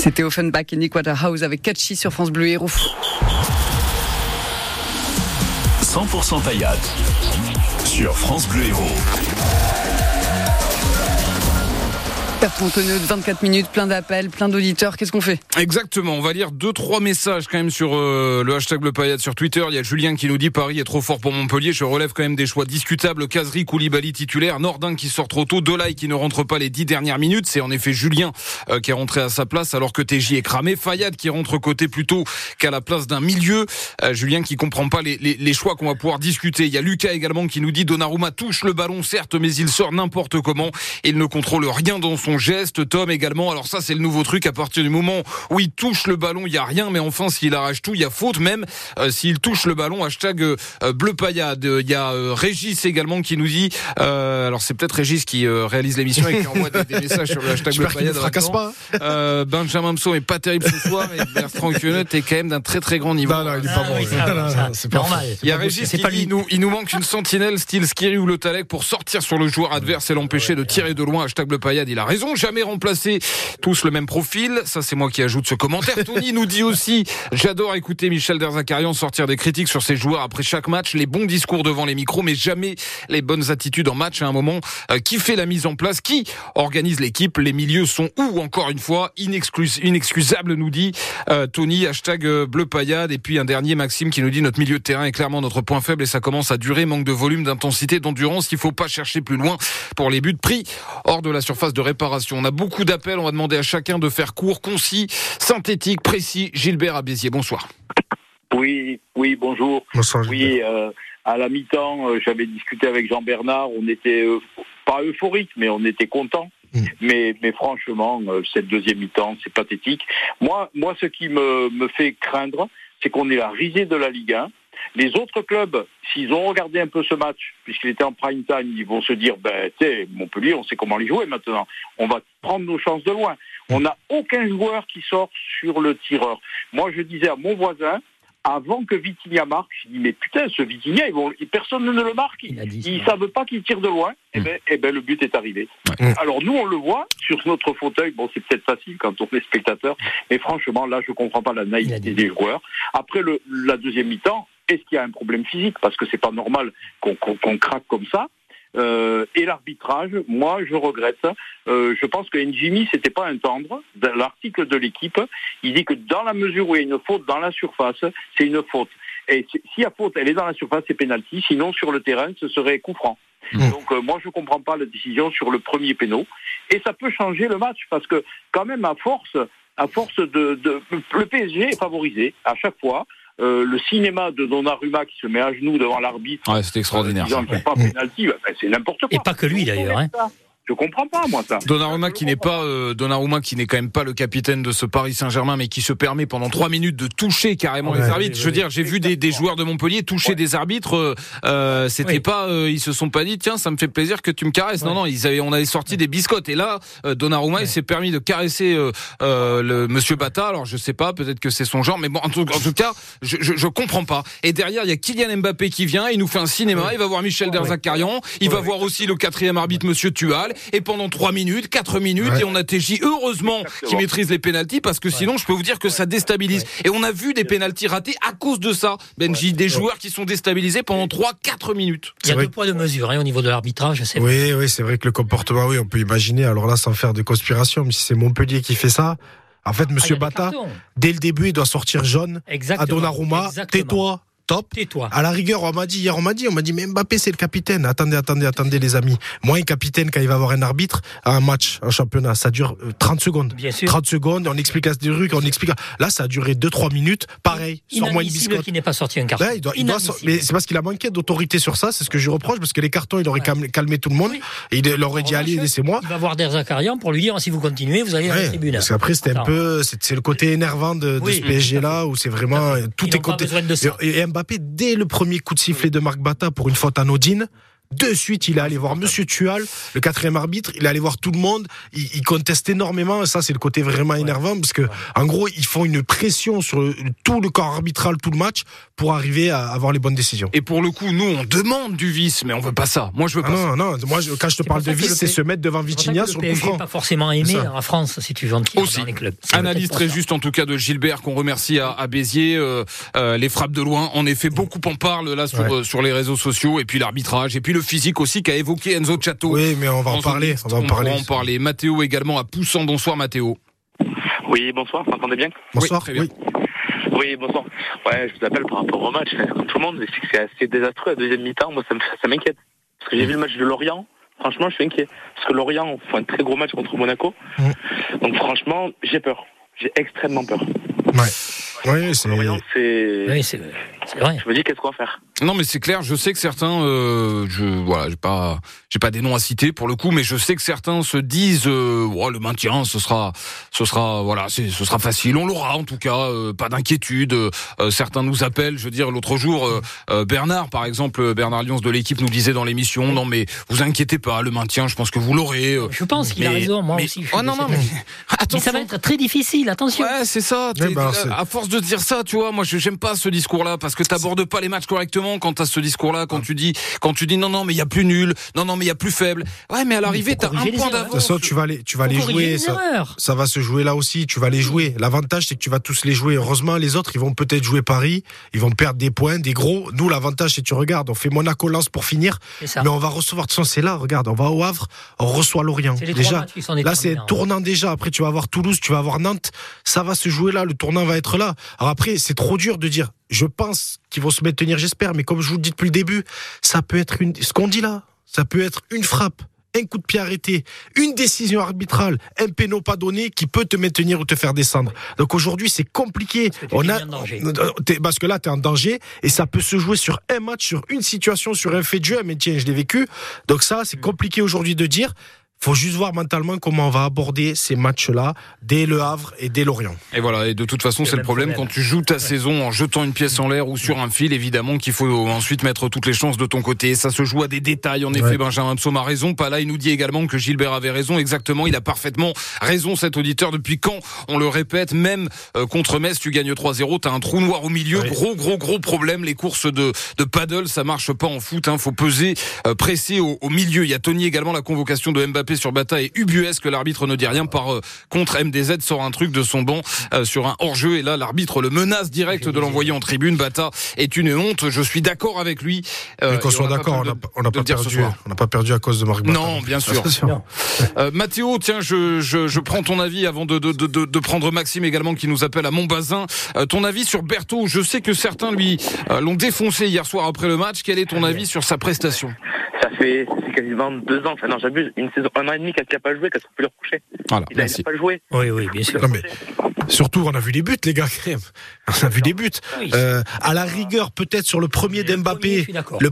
C'était Offenbach et Nick Waterhouse avec Catchy sur France Bleu Héros. 100% Payade sur France Bleu Héros. Bertrand Tonneux de 24 minutes, plein d'appels, plein d'auditeurs. Qu'est-ce qu'on fait ? Exactement, on va lire 2-3 messages quand même sur le hashtag Bleu Payade sur Twitter. Il y a Julien qui nous dit Paris est trop fort pour Montpellier. Je relève quand même des choix discutables. Kazri, Koulibaly titulaire, Nordin qui sort trop tôt, Dolaï qui ne rentre pas les 10 dernières minutes. C'est en effet Julien qui est rentré à sa place alors que TJ est cramé. Fayad qui rentre côté plutôt qu'à la place d'un milieu. Julien qui comprend pas les choix qu'on va pouvoir discuter. Il y a Lucas également qui nous dit Donnarumma touche le ballon certes mais il sort n'importe comment. Il ne contrôle rien dans son geste. Tom également, alors ça c'est le nouveau truc, à partir du moment où il touche le ballon il y a rien, mais enfin s'il arrache tout il y a faute, même s'il touche le ballon. Hashtag Bleu Payade. Il y a Régis également qui nous dit alors c'est peut-être Régis qui réalise l'émission et qui envoie des messages sur le hashtag Bleu Payade. Fracasse pas. Benjamin Mso est pas terrible ce soir, mais Bertrand Quenet est quand même d'un très très grand niveau. Non, il est pas bon. C'est normal. Il y a Régis qui dit il nous manque une sentinelle style Skiri ou Le Talek pour sortir sur le joueur adverse et l'empêcher de tirer de loin. Hashtag Bleu Payade. Il a raison, jamais remplacer tous le même profil. Ça, c'est moi qui ajoute ce commentaire. Tony nous dit aussi, j'adore écouter Michel Derzakarian sortir des critiques sur ses joueurs après chaque match, les bons discours devant les micros, mais jamais les bonnes attitudes en match à un moment. Qui fait la mise en place? Qui organise l'équipe? Les milieux sont où, encore une fois, inexcusables, nous dit Tony, hashtag Bleu Payade. Et puis un dernier, Maxime, qui nous dit notre milieu de terrain est clairement notre point faible et ça commence à durer, manque de volume, d'intensité, d'endurance. Il faut pas chercher plus loin pour les buts pris hors de la surface de réparation. On a beaucoup d'appels, on va demander à chacun de faire court, concis, synthétique, précis. Gilbert à Béziers, bonsoir. Oui, bonjour. Bonsoir, oui, à la mi-temps, j'avais discuté avec Jean-Bernard, on était pas euphorique, mais on était content. Mais franchement, cette deuxième mi-temps, c'est pathétique. Moi, ce qui me fait craindre, c'est qu'on est la risée de la Ligue 1. Les autres clubs, s'ils ont regardé un peu ce match, puisqu'il était en prime time, ils vont se dire, Montpellier, on sait comment les jouer maintenant. On va prendre nos chances de loin. On n'a aucun joueur qui sort sur le tireur. Moi, je disais à mon voisin, avant que Vitinha marque, je dis, mais putain, ce Vitinha, personne ne le marque. Ils ne savent pas qu'il tire de loin. Eh ben, le but est arrivé. Alors, nous, on le voit sur notre fauteuil. Bon, c'est peut-être facile quand on est spectateur. Mais franchement, là, je ne comprends pas la naïveté des joueurs. Après la deuxième mi-temps, est-ce qu'il y a un problème physique? Parce que c'est pas normal qu'on craque comme ça. Et l'arbitrage, moi je regrette. Je pense que Njimi c'était pas un tendre. Dans l'article de l'équipe, il dit que dans la mesure où il y a une faute dans la surface, c'est une faute. Et s'il y a faute, elle est dans la surface, c'est pénalty. Sinon sur le terrain, ce serait coup franc. Donc moi je comprends pas la décision sur le premier péno. Et ça peut changer le match parce que quand même à force de le PSG est favorisé à chaque fois. Le cinéma de Donnarumma qui se met à genoux devant l'arbitre. Ouais, c'est extraordinaire. Disant qu'il n'y a pas pénalty, c'est n'importe quoi. Et pas que lui d'ailleurs. Je comprends pas, moi, ça. Donnarumma qui n'est quand même pas le capitaine de ce Paris Saint-Germain, mais qui se permet pendant 3 minutes de toucher carrément les arbitres. Je veux dire, j'ai vu des joueurs de Montpellier toucher des arbitres. C'était pas, ils se sont pas dit, tiens, ça me fait plaisir que tu me caresses. Non, on avait sorti des biscottes. Et là, Donnarumma, il s'est permis de caresser le Monsieur Bata. Alors je sais pas, peut-être que c'est son genre, mais bon, en tout cas, je comprends pas. Et derrière, il y a Kylian Mbappé qui vient, il nous fait un cinéma. Il va voir Michel Derzakarian, il va voir aussi le 4e arbitre, Monsieur Tual. Et pendant 3 minutes, 4 minutes, et on a TJ, heureusement, qui maîtrise les pénaltys, parce que sinon, je peux vous dire que ça déstabilise. Et on a vu des pénaltys ratés à cause de ça, Benji, des joueurs qui sont déstabilisés pendant 3-4 minutes. Il y a 2 poids de mesure, au niveau de l'arbitrage, c'est vrai. Oui, c'est vrai que le comportement, on peut imaginer, alors là, sans faire de conspiration, mais si c'est Montpellier qui fait ça, en fait, Monsieur Bata, dès le début, il doit sortir jaune. Exactement. À Donnarumma, tais-toi. Top. Tais-toi. À la rigueur, on m'a dit, mais Mbappé, c'est le capitaine. Attendez, les amis. Moi, un capitaine, quand il va avoir un arbitre, à un match, un championnat, ça dure 30 secondes. Bien sûr. 30 secondes, on explique à des trucs, Là, ça a duré 2-3 minutes. Pareil. Sors-moi une biscotte. Qui n'est pas sorti un carton. Ouais, mais c'est parce qu'il a manqué d'autorité sur ça, c'est ce que je lui reproche, parce que les cartons, il aurait calmé tout le monde. Et il aurait dit, allez, laissez-moi. Il va voir Derzakarian pour lui dire, si vous continuez, vous allez à la tribune. Parce qu'après, c'est le côté énervant de ce PSG-là, où c'est vraiment, tout est côté. Et Mbappé, dès le premier coup de sifflet de Marc Bata pour une faute anodine, De suite, il est allé voir Monsieur Tual, le 4e arbitre, il est allé voir tout le monde, il conteste énormément, et ça c'est le côté vraiment énervant, parce que en gros, ils font une pression sur tout le corps arbitral, tout le match, pour arriver à avoir les bonnes décisions. Et pour le coup, nous, on demande du vice, mais on veut pas ça. Moi, je veux pas ça. Non, moi, quand je te parle de vice, c'est se mettre devant Vitinha sur le coup franc. Pas forcément aimé en France, si tu veux en tirer dans les clubs. Analyse très juste, en tout cas, de Gilbert, qu'on remercie à Béziers. Les frappes de loin, en effet, beaucoup en parlent là sur les réseaux sociaux, et puis l'arbitrage, et puis le physique aussi qu'a évoqué Enzo Chato. Oui, mais on va en parler. On va en parler. Mathéo également à Poussan. Bonsoir Mathéo. Oui, bonsoir, vous m'entendez bien? Bonsoir, très bien. Oui, bonsoir. Ouais, je vous appelle par rapport au match. Comme tout le monde, c'est assez désastreux la deuxième mi-temps. Moi, ça m'inquiète. Parce que j'ai vu le match de Lorient. Franchement, je suis inquiet. Parce que Lorient fait un très gros match contre Monaco. Donc franchement, j'ai peur. J'ai extrêmement peur. Oui, c'est... Lorient, c'est vrai. Je me dis, qu'est-ce qu'on va faire? Non, mais c'est clair, je sais que certains, j'ai pas des noms à citer pour le coup, mais je sais que certains se disent, le maintien, ce sera facile, on l'aura en tout cas, pas d'inquiétude. Certains nous appellent, je veux dire, l'autre jour, Bernard, par exemple, Bernard Lyons de l'équipe nous disait dans l'émission, non mais vous inquiétez pas, le maintien, je pense que vous l'aurez. Je pense qu'il a raison, moi aussi. Mais ça va être très difficile, attention. Ouais, c'est ça. À force de dire ça, tu vois, moi j'aime pas ce discours-là parce que t'abordes pas les matchs correctement quand t'as ce discours-là, quand tu dis non mais il y a plus nul, non mais il y a plus faible. Ouais, mais à l'arrivée t'as un point d'avance. De toute façon, tu vas les jouer, ça va se jouer là aussi, tu vas les jouer. L'avantage c'est que tu vas tous les jouer. Heureusement, les autres ils vont peut-être jouer Paris, ils vont perdre des points, des gros. Nous l'avantage c'est que tu regardes, on fait Monaco-Lens pour finir, mais on va recevoir, de toute façon c'est là, regarde, on va au Havre, on reçoit Lorient. Déjà, là c'est tournant déjà, après tu vas avoir Toulouse, tu vas avoir Nantes, ça va se jouer là, le tournant va être là. Alors après, c'est trop dur de dire, je pense qu'ils vont se maintenir, j'espère, mais comme je vous le dis depuis le début, ça peut être ce qu'on dit là, ça peut être une frappe, un coup de pied arrêté, une décision arbitrale, un péno pas donné qui peut te maintenir ou te faire descendre. Donc aujourd'hui, c'est compliqué. Parce que là, t'es en danger et ça peut se jouer sur un match, sur une situation, sur un fait de jeu. Mais tiens, je l'ai vécu. Donc ça, c'est compliqué aujourd'hui de dire. Faut juste voir mentalement comment on va aborder ces matchs-là dès Le Havre et dès Lorient. Et voilà, et de toute façon, c'est le problème quand tu joues ta saison en jetant une pièce en l'air ou sur un fil, évidemment qu'il faut ensuite mettre toutes les chances de ton côté. Ça se joue à des détails, en effet. Benjamin Psaume a raison. Pala, il nous dit également que Gilbert avait raison. Exactement, il a parfaitement raison, cet auditeur. Depuis quand, on le répète, même contre Metz, tu gagnes 3-0, t'as un trou noir au milieu. Gros problème. Les courses de paddle, ça marche pas en foot. Faut peser, presser au milieu. Il y a Tony également, la convocation de Mbappé sur Bata et ubuesque, l'arbitre ne dit rien. Par contre, MDZ sort un truc de son banc sur un hors-jeu et là l'arbitre le menace direct de l'envoyer en tribune. Bata est une honte, je suis d'accord avec lui. Mais qu'on soit d'accord, on n'a pas perdu à cause de Marc Bata. Non, bien sûr. Mathéo, tiens, je prends ton avis avant de prendre Maxime également qui nous appelle à Montbazin. Ton avis sur Berthaud, je sais que certains lui l'ont défoncé hier soir après le match. Quel est ton avis sur sa prestation? Ça fait quasiment 2 ans, non j'abuse, une saison, 1 an et demi qu'il n'a pas joué, qu'est-ce qu'on peut lui reprocher? Voilà, il n'a pas joué. Oui, bien sûr. Non, mais surtout, on a vu les buts, les gars, quand même. On a vu des buts. À la rigueur, peut-être sur le premier d'Mbappé,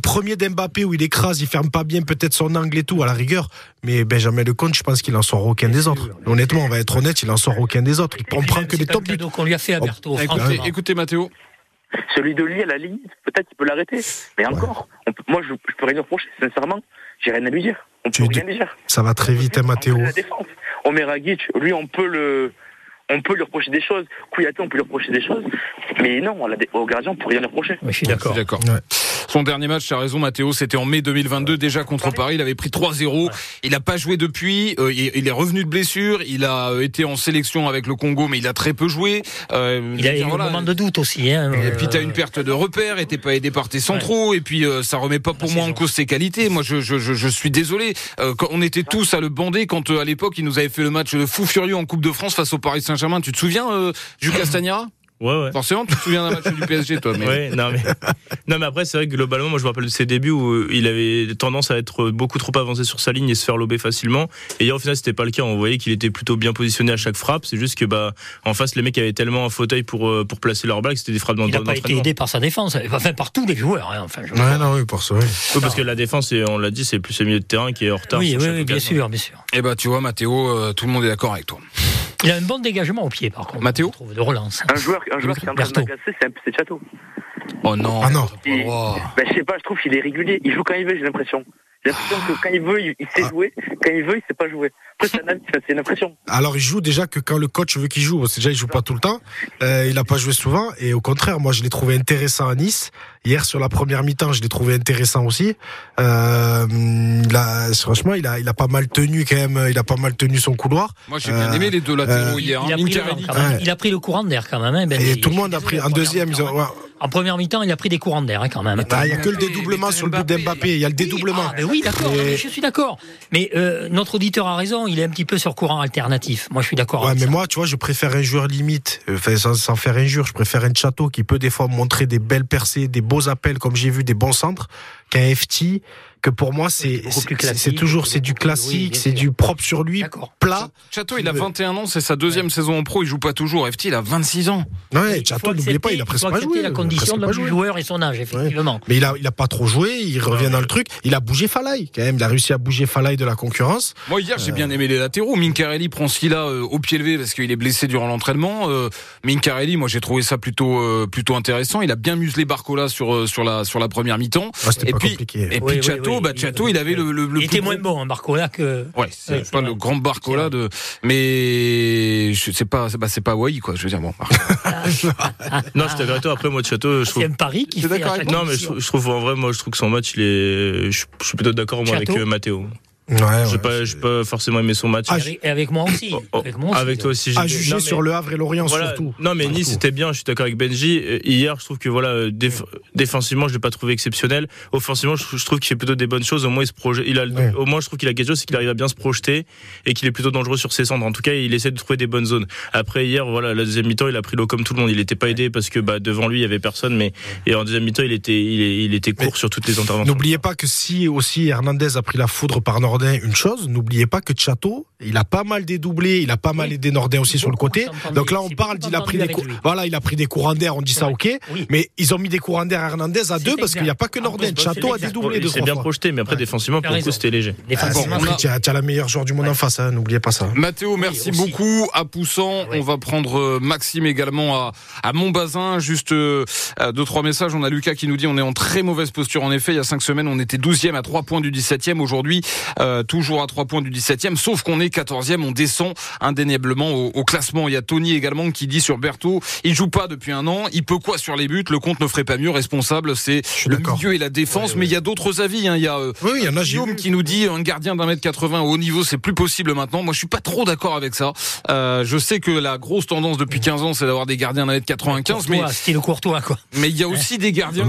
où il écrase, il ferme pas bien peut-être son angle et tout, à la rigueur. Mais Benjamin Lecomte, je pense qu'il en sort aucun des autres. Honnêtement, on va être honnête, il en sort aucun des autres. On prend que des top buts. Donc on lui a fait à Berthaud. Écoutez, Mathéo. Celui de Lille, à la limite, peut-être qu'il peut l'arrêter. Mais encore, moi je peux rien lui reprocher, sincèrement. J'ai rien à lui dire. On peut rien lui dire. Ça va très vite, Mathéo. Omer Agic, lui, on peut lui reprocher des choses. Kouyaté, on peut lui reprocher des choses. Mais non, au gardien, on peut rien lui reprocher. Je suis d'accord. Ouais. Son dernier match, tu as raison Mathéo, c'était en mai 2022, déjà contre Paris, il avait pris 3-0, il n'a pas joué depuis, il est revenu de blessure, il a été en sélection avec le Congo, mais il a très peu joué. Il a eu un moment de doute aussi. Et puis tu as une perte de repère, et t'es pas aidé par tes centraux, et puis ça remet pas pour moi en cause ses qualités. Moi je suis désolé, quand on était tous à le bander quand à l'époque il nous avait fait le match de fou furieux en Coupe de France face au Paris Saint-Germain, tu te souviens Jules Castagnara? Ouais. Forcément, tu te souviens d'un match du PSG, toi. Mais... Ouais, non mais après, c'est vrai que globalement, moi je me rappelle de ses débuts où il avait tendance à être beaucoup trop avancé sur sa ligne et se faire lober facilement. Et hier, au final, c'était pas le cas. On voyait qu'il était plutôt bien positionné à chaque frappe. C'est juste que, en face, les mecs avaient tellement un fauteuil pour placer leur balle que c'était des frappes dans le Il n'a pas été aidé par sa défense. Enfin, par tous les joueurs, hein. Oui, pour ça, oui. Parce que la défense, on l'a dit, c'est plus le milieu de terrain qui est en retard. Oui, bien sûr. Et tu vois, Mathéo, tout le monde est d'accord avec toi. Il a un bon dégagement au pied, par contre. Mathéo, de relance. Un joueur qui est en train de m'agacer, c'est Chato. Oh non. Ah non. Je sais pas, je trouve qu'il est régulier. Il joue quand il veut, j'ai l'impression. J'ai l'impression que quand il veut, il sait jouer. Quand il veut, il sait pas jouer. Après, c'est une impression. Alors, il joue déjà que quand le coach veut qu'il joue. Parce que déjà, il joue pas tout le temps. Il a pas joué souvent. Et au contraire, moi, je l'ai trouvé intéressant à Nice. Hier, sur la première mi-temps, je l'ai trouvé intéressant aussi. Franchement, il a pas mal tenu quand même. Il a pas mal tenu son couloir. Moi, j'ai bien aimé les deux latéraux hier. Il a pris le courant d'air quand même. Hein, et tout le monde a pris. En deuxième, en première mi-temps, il a pris des courants d'air quand même. Il n'y a que le dédoublement sur le but d'Mbappé. Il y a le dédoublement. Oui, d'accord. Je suis d'accord. Mais notre auditeur a raison. Il est un petit peu sur courant alternatif. Moi, je suis d'accord. Ouais, mais moi, tu vois, je préfère un joueur limite. Sans faire injure, je préfère un Chateau qui peut des fois montrer des belles percées, des beaux appels, comme j'ai vu, des bons centres, qu'un FT. Que pour moi, c'est toujours du classique, c'est du propre sur lui, plat. Chateau, il a 21 ans, c'est sa deuxième saison en pro, il joue pas toujours. FT, il a 26 ans. Ouais, Chateau, n'oubliez pas, il a presque pas joué. La condition du joueur et son âge, effectivement. Ouais. Mais il a pas trop joué, il revient dans le truc. Il a bougé Falaï, quand même. Il a réussi à bouger Falaï de la concurrence. Moi, hier, j'ai bien aimé les latéraux. Mincarelli prend ce qu'il a au pied levé parce qu'il est blessé durant l'entraînement. Mincarelli, moi, j'ai trouvé ça plutôt intéressant. Il a bien muselé Barcola sur la première mi-temps. C'était pas compliqué. Et puis Chateau, il avait le était moins bon, Barcola que. Ouais, c'est pas le grand Barcola mais c'est pas Wai, quoi. Je veux dire, bon. Non, je suis d'accord avec toi. Après, moi, de Chateau, je trouve. C'est un pari qui fait. Non, mais je trouve en vrai, moi, je trouve que son match, je suis plutôt d'accord avec Matteo. J'ai pas forcément aimé son match. Et avec moi aussi. Avec toi aussi. À juger sur le Havre et Lorient surtout. Non, mais Nice c'était bien. Je suis d'accord avec Benji. Hier, je trouve que défensivement, je l'ai pas trouvé exceptionnel. Offensivement, je trouve qu'il fait plutôt des bonnes choses. Au moins, il se projette. Au moins, je trouve qu'il a quelque chose, c'est qu'il arrive à bien se projeter et qu'il est plutôt dangereux sur ses centres. En tout cas, il essaie de trouver des bonnes zones. Après hier, la deuxième mi-temps, il a pris l'eau comme tout le monde. Il était pas aidé parce que devant lui, il y avait personne. Et en deuxième mi-temps, il était court sur toutes les interventions. N'oubliez pas que si aussi Hernandez a pris la foudre par Nordin, une chose, n'oubliez pas que Chateau, il a pas mal dédoublé, il a pas mal aidé Nordin aussi sur le côté. Donc là, on parle il a pris des courants d'air, on dit ça, ok. Mais ils ont mis des courants d'air à Hernandez à deux parce qu'il n'y a pas que Nordin. Chateau a dédoublé deux fois. C'est bien projeté, mais après, défensivement, pour le coup, c'était léger. Tu as la meilleure joueur du monde en face, n'oubliez pas ça. Mathéo, merci beaucoup. À Poussant, on va prendre Maxime également à Montbazin. Juste 2-3 messages. On a Lucas qui nous dit on est en très mauvaise posture. En effet, il y a 5 semaines, on était 12e à 3 points du 17e. Aujourd'hui, toujours à 3 points du 17e, sauf qu'on est 14e, on descend indéniablement au classement. Il y a Tony également qui dit sur Berthaud, il joue pas depuis un an, il peut quoi sur les buts, le compte ne ferait pas mieux, responsable c'est le milieu et la défense, mais il y a d'autres avis, il y a Guillaume qui nous dit un gardien d'1m80 au haut niveau, c'est plus possible maintenant. Moi je suis pas trop d'accord avec ça. Je sais que la grosse tendance depuis 15 ans c'est d'avoir des gardiens d'1m95, mais style Courtois quoi. Mais il y a aussi des gardiens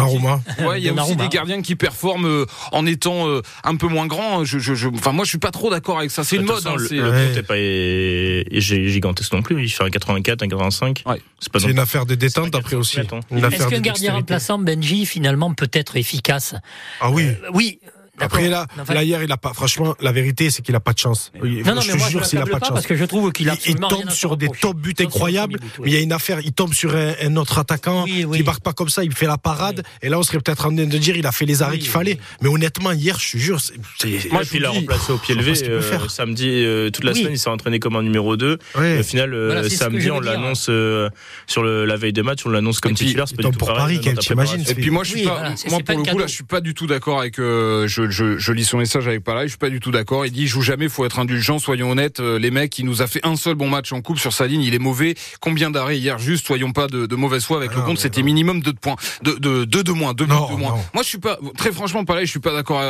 qui performent en étant un peu moins grands. Moi je suis pas trop d'accord avec ça, c'est une mode. Le compte n'est pas gigantesque non plus, il fait un 84, un 85. C'est une affaire de détente après aussi. Est-ce qu'un gardien remplaçant, Benji, finalement peut être efficace? Ah oui. Oui. Après là hier il a pas, franchement la vérité c'est qu'il a pas de chance. Je te jure s'il a pas de chance parce que je trouve qu'il tombe sur des top buts incroyables, mais il y a une affaire, il tombe sur un autre attaquant qui marque pas comme ça, il fait la parade et là on serait peut-être en train de dire il a fait les arrêts qu'il fallait, mais honnêtement hier je te jure moi puis il l'a remplacé au pied levé samedi toute la semaine il s'est entraîné comme un numéro 2 et au final samedi on l'annonce sur la veille de match, on l'annonce comme titulaire, c'est pas du tout pour Paris, t'imagines. Et puis moi pour le coup là je suis pas du tout d'accord avec je lis son message avec Palais, je suis pas du tout d'accord. Il dit il joue jamais, faut être indulgent, soyons honnêtes. Les mecs, il nous a fait un seul bon match en coupe sur sa ligne, il est mauvais. Combien d'arrêts hier juste, soyons pas de mauvaise foi avec le compte, c'était minimum 2 points, 2 de moins, 2 buts de moins. Moi je suis pas très franchement Palais, je suis pas d'accord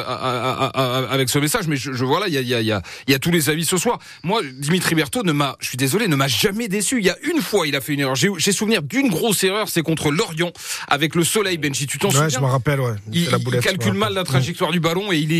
avec ce message, mais voilà, il y a tous les avis ce soir. Moi Dimitri Berthaud ne m'a jamais déçu. Il y a une fois, il a fait une erreur. J'ai souvenir d'une grosse erreur, c'est contre Lorient avec le Soleil, Benji, tu t'en souviens? Je me rappelle, il calcule mal la trajectoire du ballon et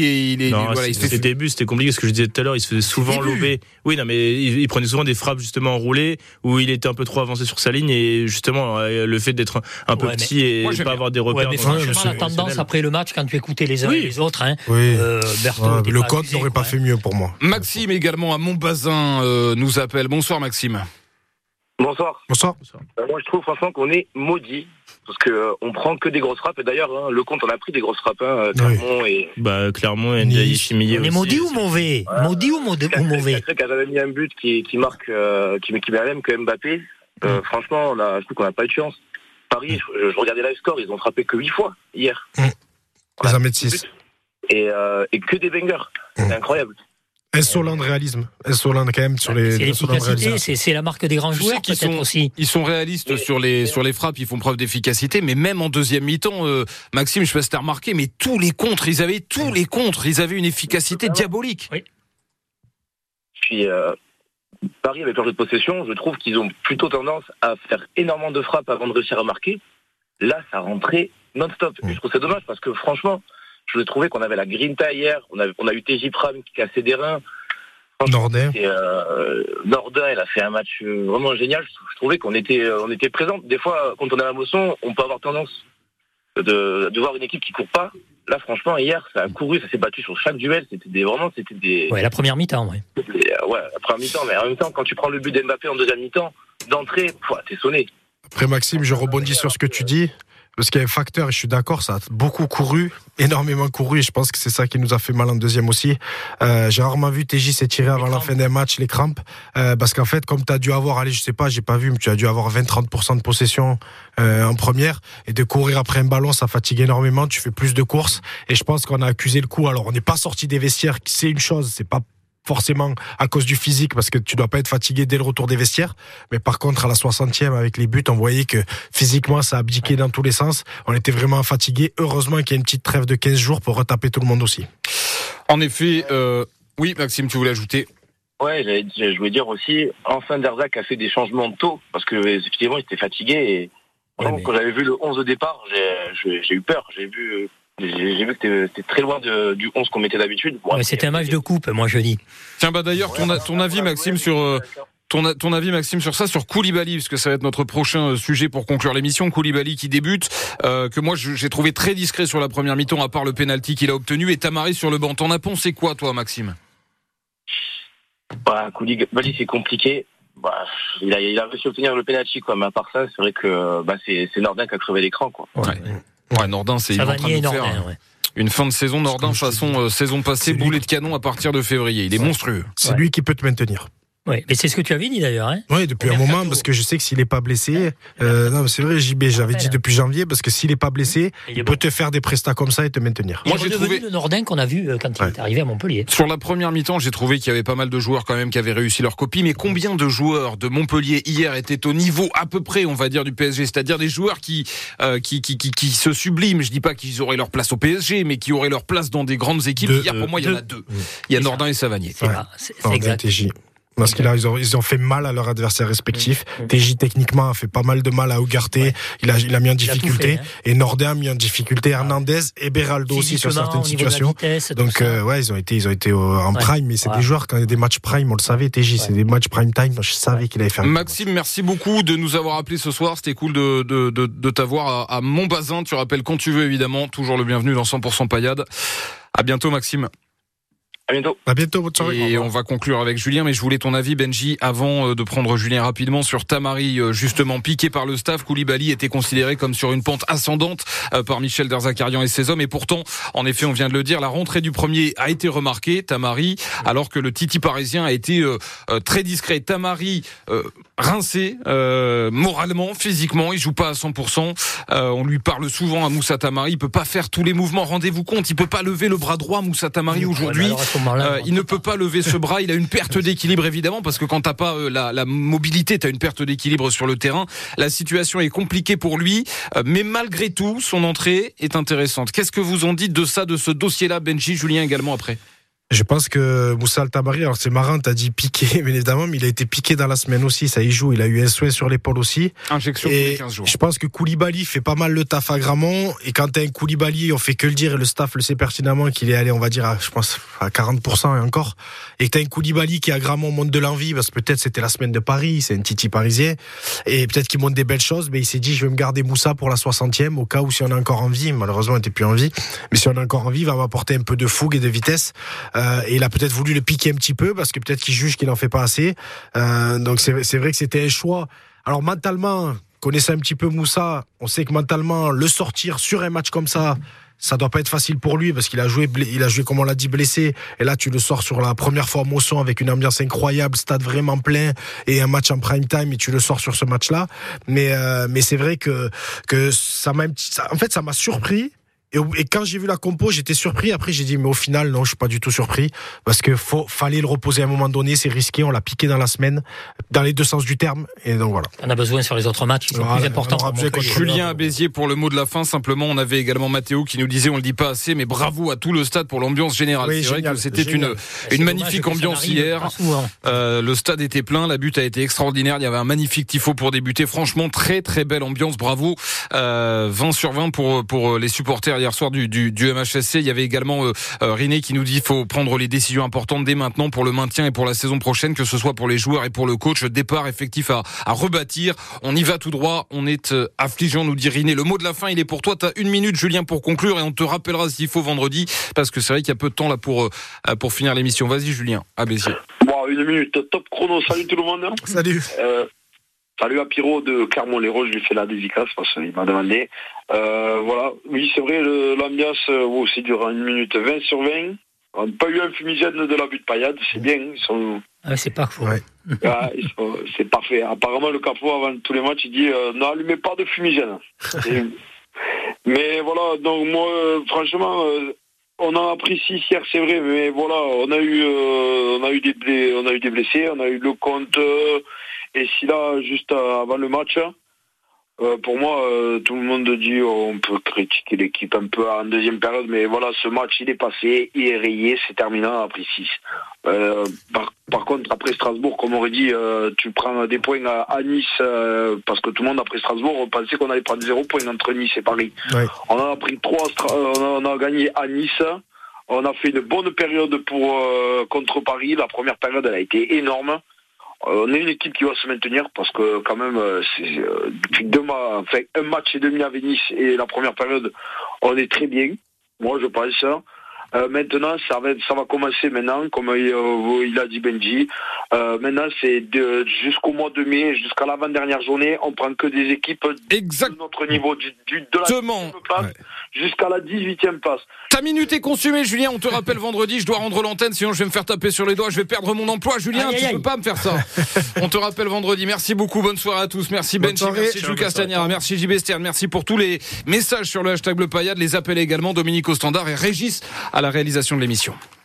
ses débuts c'était compliqué, ce que je disais tout à l'heure, il se faisait souvent lober. Oui, non, mais il prenait souvent des frappes justement enroulées où il était un peu trop avancé sur sa ligne et justement le fait d'être un peu petit et pas avoir des repères. Mais franchement, la tendance après le match, quand tu écoutais les uns et les autres, Berthaud, le compte n'aurait pas fait mieux pour moi. Maxime également à Montbazin nous appelle. Bonsoir Maxime. Bonsoir. Moi je trouve franchement qu'on est maudit parce que on prend que des grosses frappes et d'ailleurs le compte on a pris des grosses frappes Clermont et Clermont et Ndiaye Chimillé. On est maudit ou mauvais? Maudit ou mauvais? Quand j'avais mis un but qui marque qui met la même que Mbappé, franchement je trouve qu'on n'a pas eu de chance. Paris, je regardais live score, ils ont frappé que 8 fois hier. Les 1m6. et que des bangers. C'est incroyable. Insolent de réalisme. Insolent quand même sur les. C'est l'efficacité, c'est la marque des grands joueurs peut-être aussi. Ils sont réalistes sur les frappes, ils font preuve d'efficacité, mais même en deuxième mi-temps, Maxime, je sais pas si t'as remarqué, mais tous les contres, ils avaient une efficacité diabolique. Oui. Puis Paris avec leur jeu de possession, je trouve qu'ils ont plutôt tendance à faire énormément de frappes avant de réussir à marquer. Là, ça rentrait non-stop. Je trouve ça dommage parce que franchement, je trouvais qu'on avait la grinta hier. On a eu TJ Pram qui cassait des reins. Nordin. Nordin, il a fait un match vraiment génial. Je trouvais qu'on était présent. Des fois, quand on a la motion, on peut avoir tendance de voir une équipe qui court pas. Là, franchement, hier, ça a couru, ça s'est battu sur chaque duel. C'était des. Ouais, la première mi-temps, ouais. Ouais, la première mi-temps. Mais en même temps, quand tu prends le but d'Mbappé en deuxième mi-temps, d'entrée, t'es sonné. Après, Maxime, je rebondis sur ce que tu dis. Parce qu'il y a un facteur, et je suis d'accord, ça a beaucoup couru, énormément couru, et je pense que c'est ça qui nous a fait mal en deuxième aussi. J'ai rarement vu TJ s'étirer avant la fin d'un match, les crampes, parce qu'en fait, comme tu as dû avoir, je sais pas, j'ai pas vu, mais tu as dû avoir 20-30% de possession en première, et de courir après un ballon, ça fatigue énormément, tu fais plus de courses, et je pense qu'on a accusé le coup. Alors, on n'est pas sorti des vestiaires, c'est une chose, c'est pas forcément à cause du physique, parce que tu dois pas être fatigué dès le retour des vestiaires, mais par contre à la 60e avec les buts, on voyait que physiquement ça a abdiqué dans tous les sens, on était vraiment fatigué. Heureusement qu'il y a une petite trêve de 15 jours pour retaper tout le monde aussi. En effet, oui Maxime, tu voulais ajouter? Ouais, je voulais dire aussi, enfin Derzac a fait des changements tôt, parce que effectivement il était fatigué, et quand j'avais vu le 11 au départ, j'ai eu peur, j'ai vu que t'es très loin du 11 qu'on mettait d'habitude. Ouais, c'était un match de coupe, moi je dis. Tiens, d'ailleurs, ton avis, Maxime, sur ton avis, Maxime, sur ça, sur Koulibaly, parce que ça va être notre prochain sujet pour conclure l'émission. Koulibaly qui débute, que moi j'ai trouvé très discret sur la première mi-temps, à part le penalty qu'il a obtenu, et Tamari sur le banc. T'en as pensé quoi, toi, Maxime? Koulibaly, c'est compliqué. Il a réussi à obtenir le penalty, quoi. Mais à part ça, c'est vrai que c'est Nordin qui a crevé l'écran, quoi. Ouais, Nordin, c'est une fin de saison Nordin façon saison passée, boulet de canon à partir de février. Il est monstrueux. C'est lui qui peut te maintenir. Oui, mais c'est ce que tu avais dit d'ailleurs. Hein, oui, depuis un moment, parce que je sais que s'il n'est pas blessé, non, c'est vrai, JB, j'avais dit depuis janvier, parce que s'il n'est pas blessé, il peut te faire des prestats comme ça et te maintenir. Moi, j'ai trouvé le Nordin qu'on a vu quand il est arrivé à Montpellier. Sur la première mi-temps, j'ai trouvé qu'il y avait pas mal de joueurs quand même qui avaient réussi leur copie, mais combien de joueurs de Montpellier hier étaient au niveau à peu près, on va dire, du PSG, c'est-à-dire des joueurs qui se subliment. Je dis pas qu'ils auraient leur place au PSG, mais qui auraient leur place dans des grandes équipes. Hier, pour moi, il y en a deux. Il y a Nordin et Savanier. C'est exact. Parce qu'ils ont fait mal à leurs adversaires respectifs. TJ techniquement a fait pas mal de mal à Ugarte. Il a mis en difficulté. Fait, et Nordin a mis en difficulté Hernandez et Beraldo aussi sur certaines situations. Vitesse, donc ils ont été en prime, mais c'est des joueurs quand il y a des matchs prime, on le savait. TJ, c'est des matchs prime time. Je savais qu'il allait faire. Maxime, merci beaucoup de nous avoir appelé ce soir. C'était cool de t'avoir à Montbazin. Tu rappelles quand tu veux, évidemment. Toujours le bienvenu dans 100% Payade. À bientôt, Maxime. À bientôt, bonne soirée. Et on va conclure avec Julien, mais je voulais ton avis, Benji, avant de prendre Julien rapidement sur Tamari, justement piqué par le staff. Koulibaly était considéré comme sur une pente ascendante par Michel Derzakarian et ses hommes, et pourtant, en effet, on vient de le dire, la rentrée du premier a été remarquée, Tamari, alors que le Titi parisien a été très discret. Tamari rincé, moralement, physiquement, il joue pas à 100%. On lui parle souvent à Moussa Tamari, il peut pas faire tous les mouvements. Rendez-vous compte, il peut pas lever le bras droit, Moussa Tamari, aujourd'hui. Il ne peut pas lever ce bras, il a une perte d'équilibre évidemment, parce que quand t'as pas la mobilité, t'as une perte d'équilibre sur le terrain. La situation est compliquée pour lui, mais malgré tout, son entrée est intéressante. Qu'est-ce que vous en dites de ça, de ce dossier-là, Benji, Julien également après? Je pense que Moussa Tamari, alors c'est marrant, t'as dit piqué, mais évidemment, mais il a été piqué dans la semaine aussi, ça y joue, il a eu un soin sur l'épaule aussi. Injection et pour 15 jours. Je pense que Koulibaly fait pas mal le taf à Gramont, et quand t'as un Koulibaly, on fait que le dire, et le staff le sait pertinemment qu'il est allé, on va dire, je pense, à 40% et encore, et que t'as un Koulibaly qui à Gramont monte de l'envie, parce que peut-être c'était la semaine de Paris, c'est un Titi parisien, et peut-être qu'il monte des belles choses, mais il s'est dit, je vais me garder Moussa pour la 60e, au cas où si on a encore envie, malheureusement il n'était plus en vie, mais si on a encore envie, il va m'apporter un peu de fougue et de vitesse, et il a peut-être voulu le piquer un petit peu parce que peut-être qu'il juge qu'il en fait pas assez. Donc c'est vrai que c'était un choix. Alors mentalement, connaissant un petit peu Moussa, on sait que mentalement le sortir sur un match comme ça doit pas être facile pour lui parce qu'il a joué comme on l'a dit blessé. Et là tu le sors sur la première fois à Mosson avec une ambiance incroyable, stade vraiment plein et un match en prime time et tu le sors sur ce match-là. Mais c'est vrai que ça m'a surpris. Et quand j'ai vu la compo, j'étais surpris. Après, j'ai dit, mais au final, non, je suis pas du tout surpris. Parce que fallait le reposer à un moment donné. C'est risqué. On l'a piqué dans la semaine, dans les deux sens du terme. Et donc voilà. On a besoin sur les autres matchs qui sont plus importants. Julien Béziers pour le mot de la fin. Simplement, on avait également Mathéo qui nous disait, on le dit pas assez, mais bravo à tout le stade pour l'ambiance générale. Oui, c'est génial, vrai que c'était une magnifique ambiance hier. Le stade était plein. La butte a été extraordinaire. Il y avait un magnifique tifo pour débuter. Franchement, très très belle ambiance. Bravo. 20 sur 20 pour les supporters hier soir du MHSC. Il y avait également Riné qui nous dit qu'il faut prendre les décisions importantes dès maintenant pour le maintien et pour la saison prochaine, que ce soit pour les joueurs et pour le coach. Départ effectif à rebâtir. On y va tout droit. On est affligeant, nous dit Riné. Le mot de la fin, il est pour toi. T'as 1 minute, Julien, pour conclure, et on te rappellera s'il faut vendredi, parce que c'est vrai qu'il y a peu de temps là pour finir l'émission. Vas-y, Julien, à Béziers. Bon, 1 minute, top chrono. Salut tout le monde. Salut. Salut à Pierrot de Clermont-Lérault, je lui fais la dédicace parce qu'il m'a demandé. Voilà, oui c'est vrai, l'ambiance aussi durant 1 minute 20 sur 20. On n'a pas eu un fumigène de la butte Payade, c'est bien. Ils sont... c'est parfait. Ouais. C'est parfait. Apparemment le capot avant tous les matchs il dit n'allumez pas de fumigène. Mais voilà, donc moi franchement on en a pris 6 hier, c'est vrai, mais voilà, on a eu des blessés, on a eu le compte. Et si là, juste avant le match, pour moi, tout le monde dit on peut critiquer l'équipe un peu en deuxième période, mais voilà, ce match, il est passé, il est rayé, c'est terminé, on a pris 6. Par contre, après Strasbourg, comme on aurait dit, tu prends des points à Nice, parce que tout le monde, après Strasbourg, on pensait qu'on allait prendre 0 points entre Nice et Paris. Ouais. On en a pris 3, on a gagné à Nice. On a fait une bonne période contre Paris. La première période, elle a été énorme. On est une équipe qui va se maintenir parce que quand même depuis 2 mois, enfin 1 match et demi avec Nice et la première période, on est très bien. Moi je pense. Maintenant ça va commencer maintenant, comme il a dit Benji. Maintenant c'est jusqu'au mois de mai, jusqu'à l'avant-dernière journée, on prend que des équipes de notre niveau de la 10e place jusqu'à la 18e place. Ta minute est consumée, Julien. On te rappelle vendredi, je dois rendre l'antenne, sinon je vais me faire taper sur les doigts, je vais perdre mon emploi. Julien, tu peux pas me faire ça. On te rappelle vendredi. Merci beaucoup, bonne soirée à tous. Merci Benji, merci Jules Castagnara, merci JB Stern, merci pour tous les messages sur le hashtag Bleu Payade, les appels également, Dominique au standard et Régis à la réalisation de l'émission.